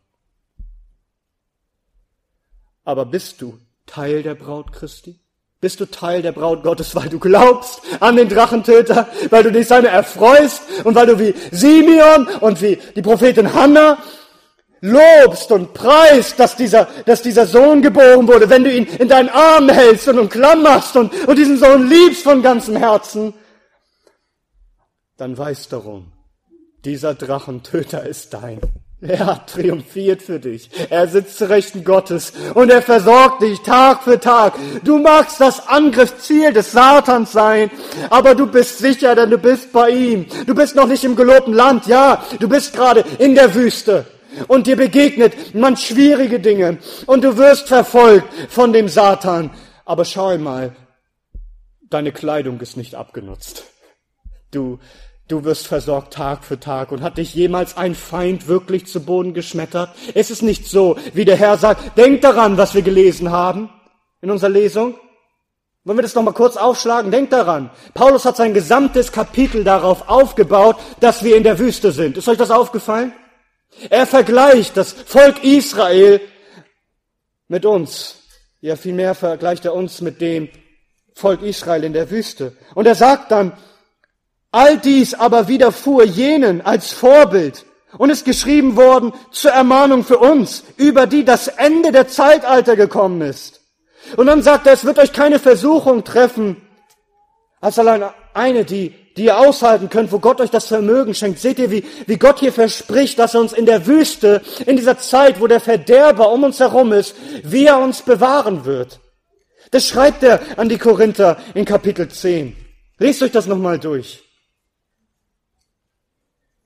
Aber bist du Teil der Braut Christi? Bist du Teil der Braut Gottes, weil du glaubst an den Drachentöter, weil du dich seiner erfreust und weil du wie Simeon und wie die Prophetin Hannah lobst und preist, dass dieser Sohn geboren wurde, wenn du ihn in deinen Armen hältst und umklammerst und diesen Sohn liebst von ganzem Herzen, dann weiß darum, dieser Drachentöter ist dein. Er hat triumphiert für dich. Er sitzt zu Rechten Gottes und er versorgt dich Tag für Tag. Du magst das Angriffsziel des Satans sein, aber du bist sicher, denn du bist bei ihm. Du bist noch nicht im gelobten Land, ja, du bist gerade in der Wüste und dir begegnet man schwierige Dinge und du wirst verfolgt von dem Satan. Aber schau mal, deine Kleidung ist nicht abgenutzt. Du wirst versorgt Tag für Tag. Und hat dich jemals ein Feind wirklich zu Boden geschmettert? Es ist nicht so, wie der Herr sagt, denk daran, was wir gelesen haben in unserer Lesung. Wollen wir das noch mal kurz aufschlagen? Denk daran. Paulus hat sein gesamtes Kapitel darauf aufgebaut, dass wir in der Wüste sind. Ist euch das aufgefallen? Er vergleicht das Volk Israel mit uns. Ja, vielmehr vergleicht er uns mit dem Volk Israel in der Wüste. Und er sagt dann, all dies aber widerfuhr jenen als Vorbild und ist geschrieben worden zur Ermahnung für uns, über die das Ende der Zeitalter gekommen ist. Und dann sagt er, es wird euch keine Versuchung treffen, als allein eine, die ihr aushalten könnt, wo Gott euch das Vermögen schenkt. Seht ihr, wie Gott hier verspricht, dass er uns in der Wüste, in dieser Zeit, wo der Verderber um uns herum ist, wie er uns bewahren wird. Das schreibt er an die Korinther in Kapitel 10. Lest euch das nochmal durch.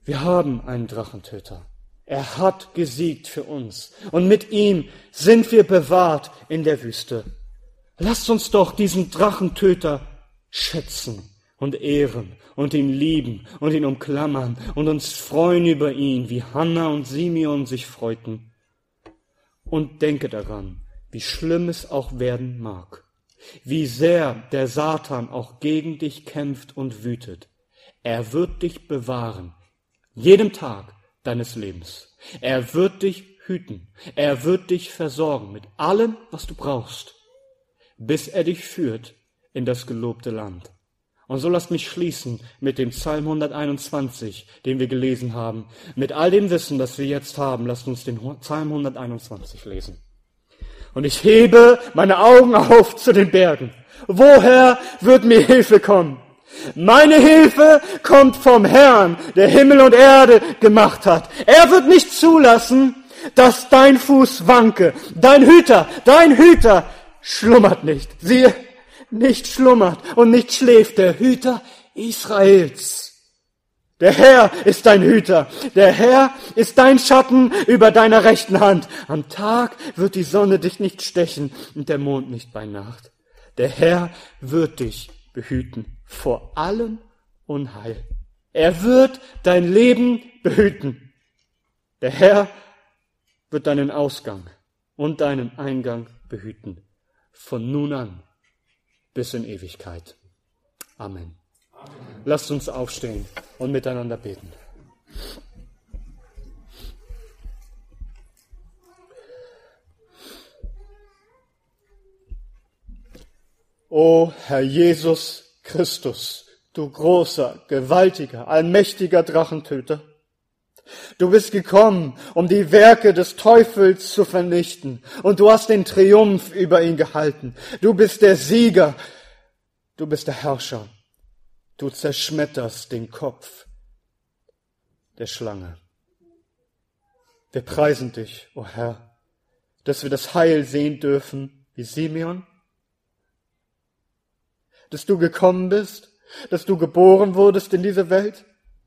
Wir haben einen Drachentöter. Er hat gesiegt für uns. Und mit ihm sind wir bewahrt in der Wüste. Lasst uns doch diesen Drachentöter schätzen und ehren und ihn lieben und ihn umklammern und uns freuen über ihn, wie Hannah und Simeon sich freuten. Und denke daran, wie schlimm es auch werden mag, wie sehr der Satan auch gegen dich kämpft und wütet. Er wird dich bewahren, jedem Tag deines Lebens. Er wird dich hüten, er wird dich versorgen mit allem, was du brauchst, bis er dich führt in das gelobte Land. Und so lasst mich schließen mit dem Psalm 121, den wir gelesen haben. Mit all dem Wissen, das wir jetzt haben, lasst uns den Psalm 121 lesen. Und ich hebe meine Augen auf zu den Bergen. Woher wird mir Hilfe kommen? Meine Hilfe kommt vom Herrn, der Himmel und Erde gemacht hat. Er wird nicht zulassen, dass dein Fuß wanke. Dein Hüter schlummert nicht. Siehe, nicht schlummert und nicht schläft der Hüter Israels. Der Herr ist dein Hüter. Der Herr ist dein Schatten über deiner rechten Hand. Am Tag wird die Sonne dich nicht stechen und der Mond nicht bei Nacht. Der Herr wird dich behüten vor allem Unheil. Er wird dein Leben behüten. Der Herr wird deinen Ausgang und deinen Eingang behüten. Von nun an bis in Ewigkeit. Amen. Lasst uns aufstehen und miteinander beten. O Herr Jesus Christus, du großer, gewaltiger, allmächtiger Drachentöter, du bist gekommen, um die Werke des Teufels zu vernichten, und du hast den Triumph über ihn gehalten. Du bist der Sieger, du bist der Herrscher. Du zerschmetterst den Kopf der Schlange. Wir preisen dich, o Herr, dass wir das Heil sehen dürfen wie Simeon, dass du gekommen bist, dass du geboren wurdest in diese Welt.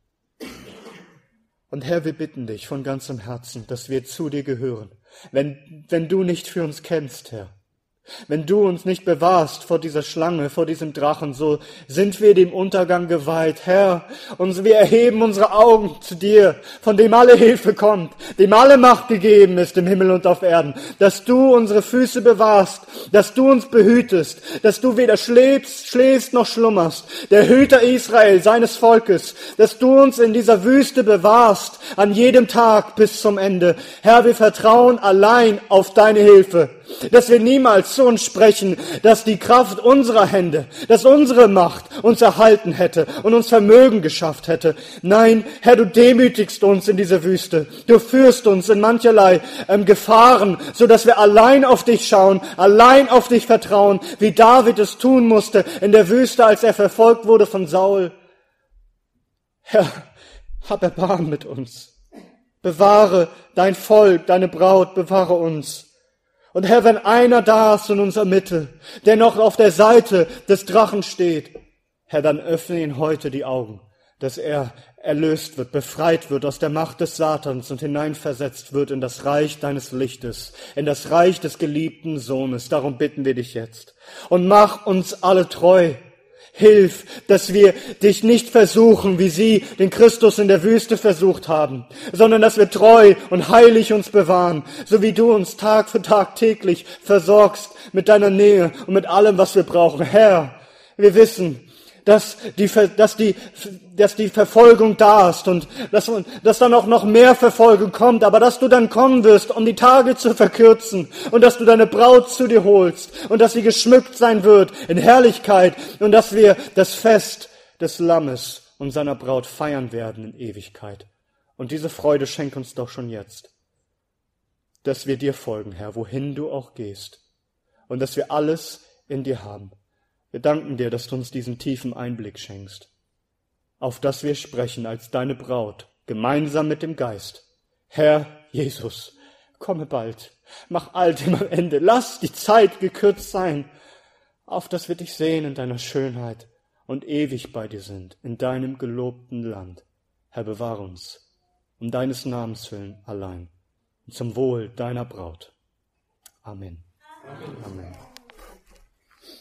Und Herr, wir bitten dich von ganzem Herzen, dass wir zu dir gehören. Wenn du nicht für uns kämpfst, Herr, wenn du uns nicht bewahrst vor dieser Schlange, vor diesem Drachen, so sind wir dem Untergang geweiht, Herr. Und wir erheben unsere Augen zu dir, von dem alle Hilfe kommt, dem alle Macht gegeben ist im Himmel und auf Erden, dass du unsere Füße bewahrst, dass du uns behütest, dass du weder schläfst noch schlummerst, der Hüter Israel, seines Volkes, dass du uns in dieser Wüste bewahrst, an jedem Tag bis zum Ende. Herr, wir vertrauen allein auf deine Hilfe, dass wir niemals zu uns sprechen, dass die Kraft unserer Hände, dass unsere Macht uns erhalten hätte und uns Vermögen geschafft hätte. Nein, Herr, du demütigst uns in diese Wüste. Du führst uns in mancherlei Gefahren, so dass wir allein auf dich schauen, allein auf dich vertrauen, wie David es tun musste in der Wüste, als er verfolgt wurde von Saul. Herr, hab Erbarmen mit uns. Bewahre dein Volk, deine Braut, bewahre uns. Und Herr, wenn einer da ist in unserer Mitte, der noch auf der Seite des Drachen steht, Herr, dann öffne ihn heute die Augen, dass er erlöst wird, befreit wird aus der Macht des Satans und hineinversetzt wird in das Reich deines Lichtes, in das Reich des geliebten Sohnes. Darum bitten wir dich jetzt. Und mach uns alle treu. Hilf, dass wir dich nicht versuchen, wie sie den Christus in der Wüste versucht haben, sondern dass wir treu und heilig uns bewahren, so wie du uns Tag für Tag täglich versorgst mit deiner Nähe und mit allem, was wir brauchen. Herr, wir wissen, dass die Verfolgung da ist und dass dann auch noch mehr Verfolgung kommt, aber dass du dann kommen wirst, um die Tage zu verkürzen und dass du deine Braut zu dir holst und dass sie geschmückt sein wird in Herrlichkeit und dass wir das Fest des Lammes und seiner Braut feiern werden in Ewigkeit. Und diese Freude schenk uns doch schon jetzt, dass wir dir folgen, Herr, wohin du auch gehst und dass wir alles in dir haben. Wir danken dir, dass du uns diesen tiefen Einblick schenkst, auf das wir sprechen als deine Braut, gemeinsam mit dem Geist. Herr Jesus, komme bald, mach all dem am Ende, lass die Zeit gekürzt sein, auf dass wir dich sehen in deiner Schönheit und ewig bei dir sind, in deinem gelobten Land. Herr, bewahre uns, um deines Namens willen allein, und zum Wohl deiner Braut. Amen. Amen. Amen.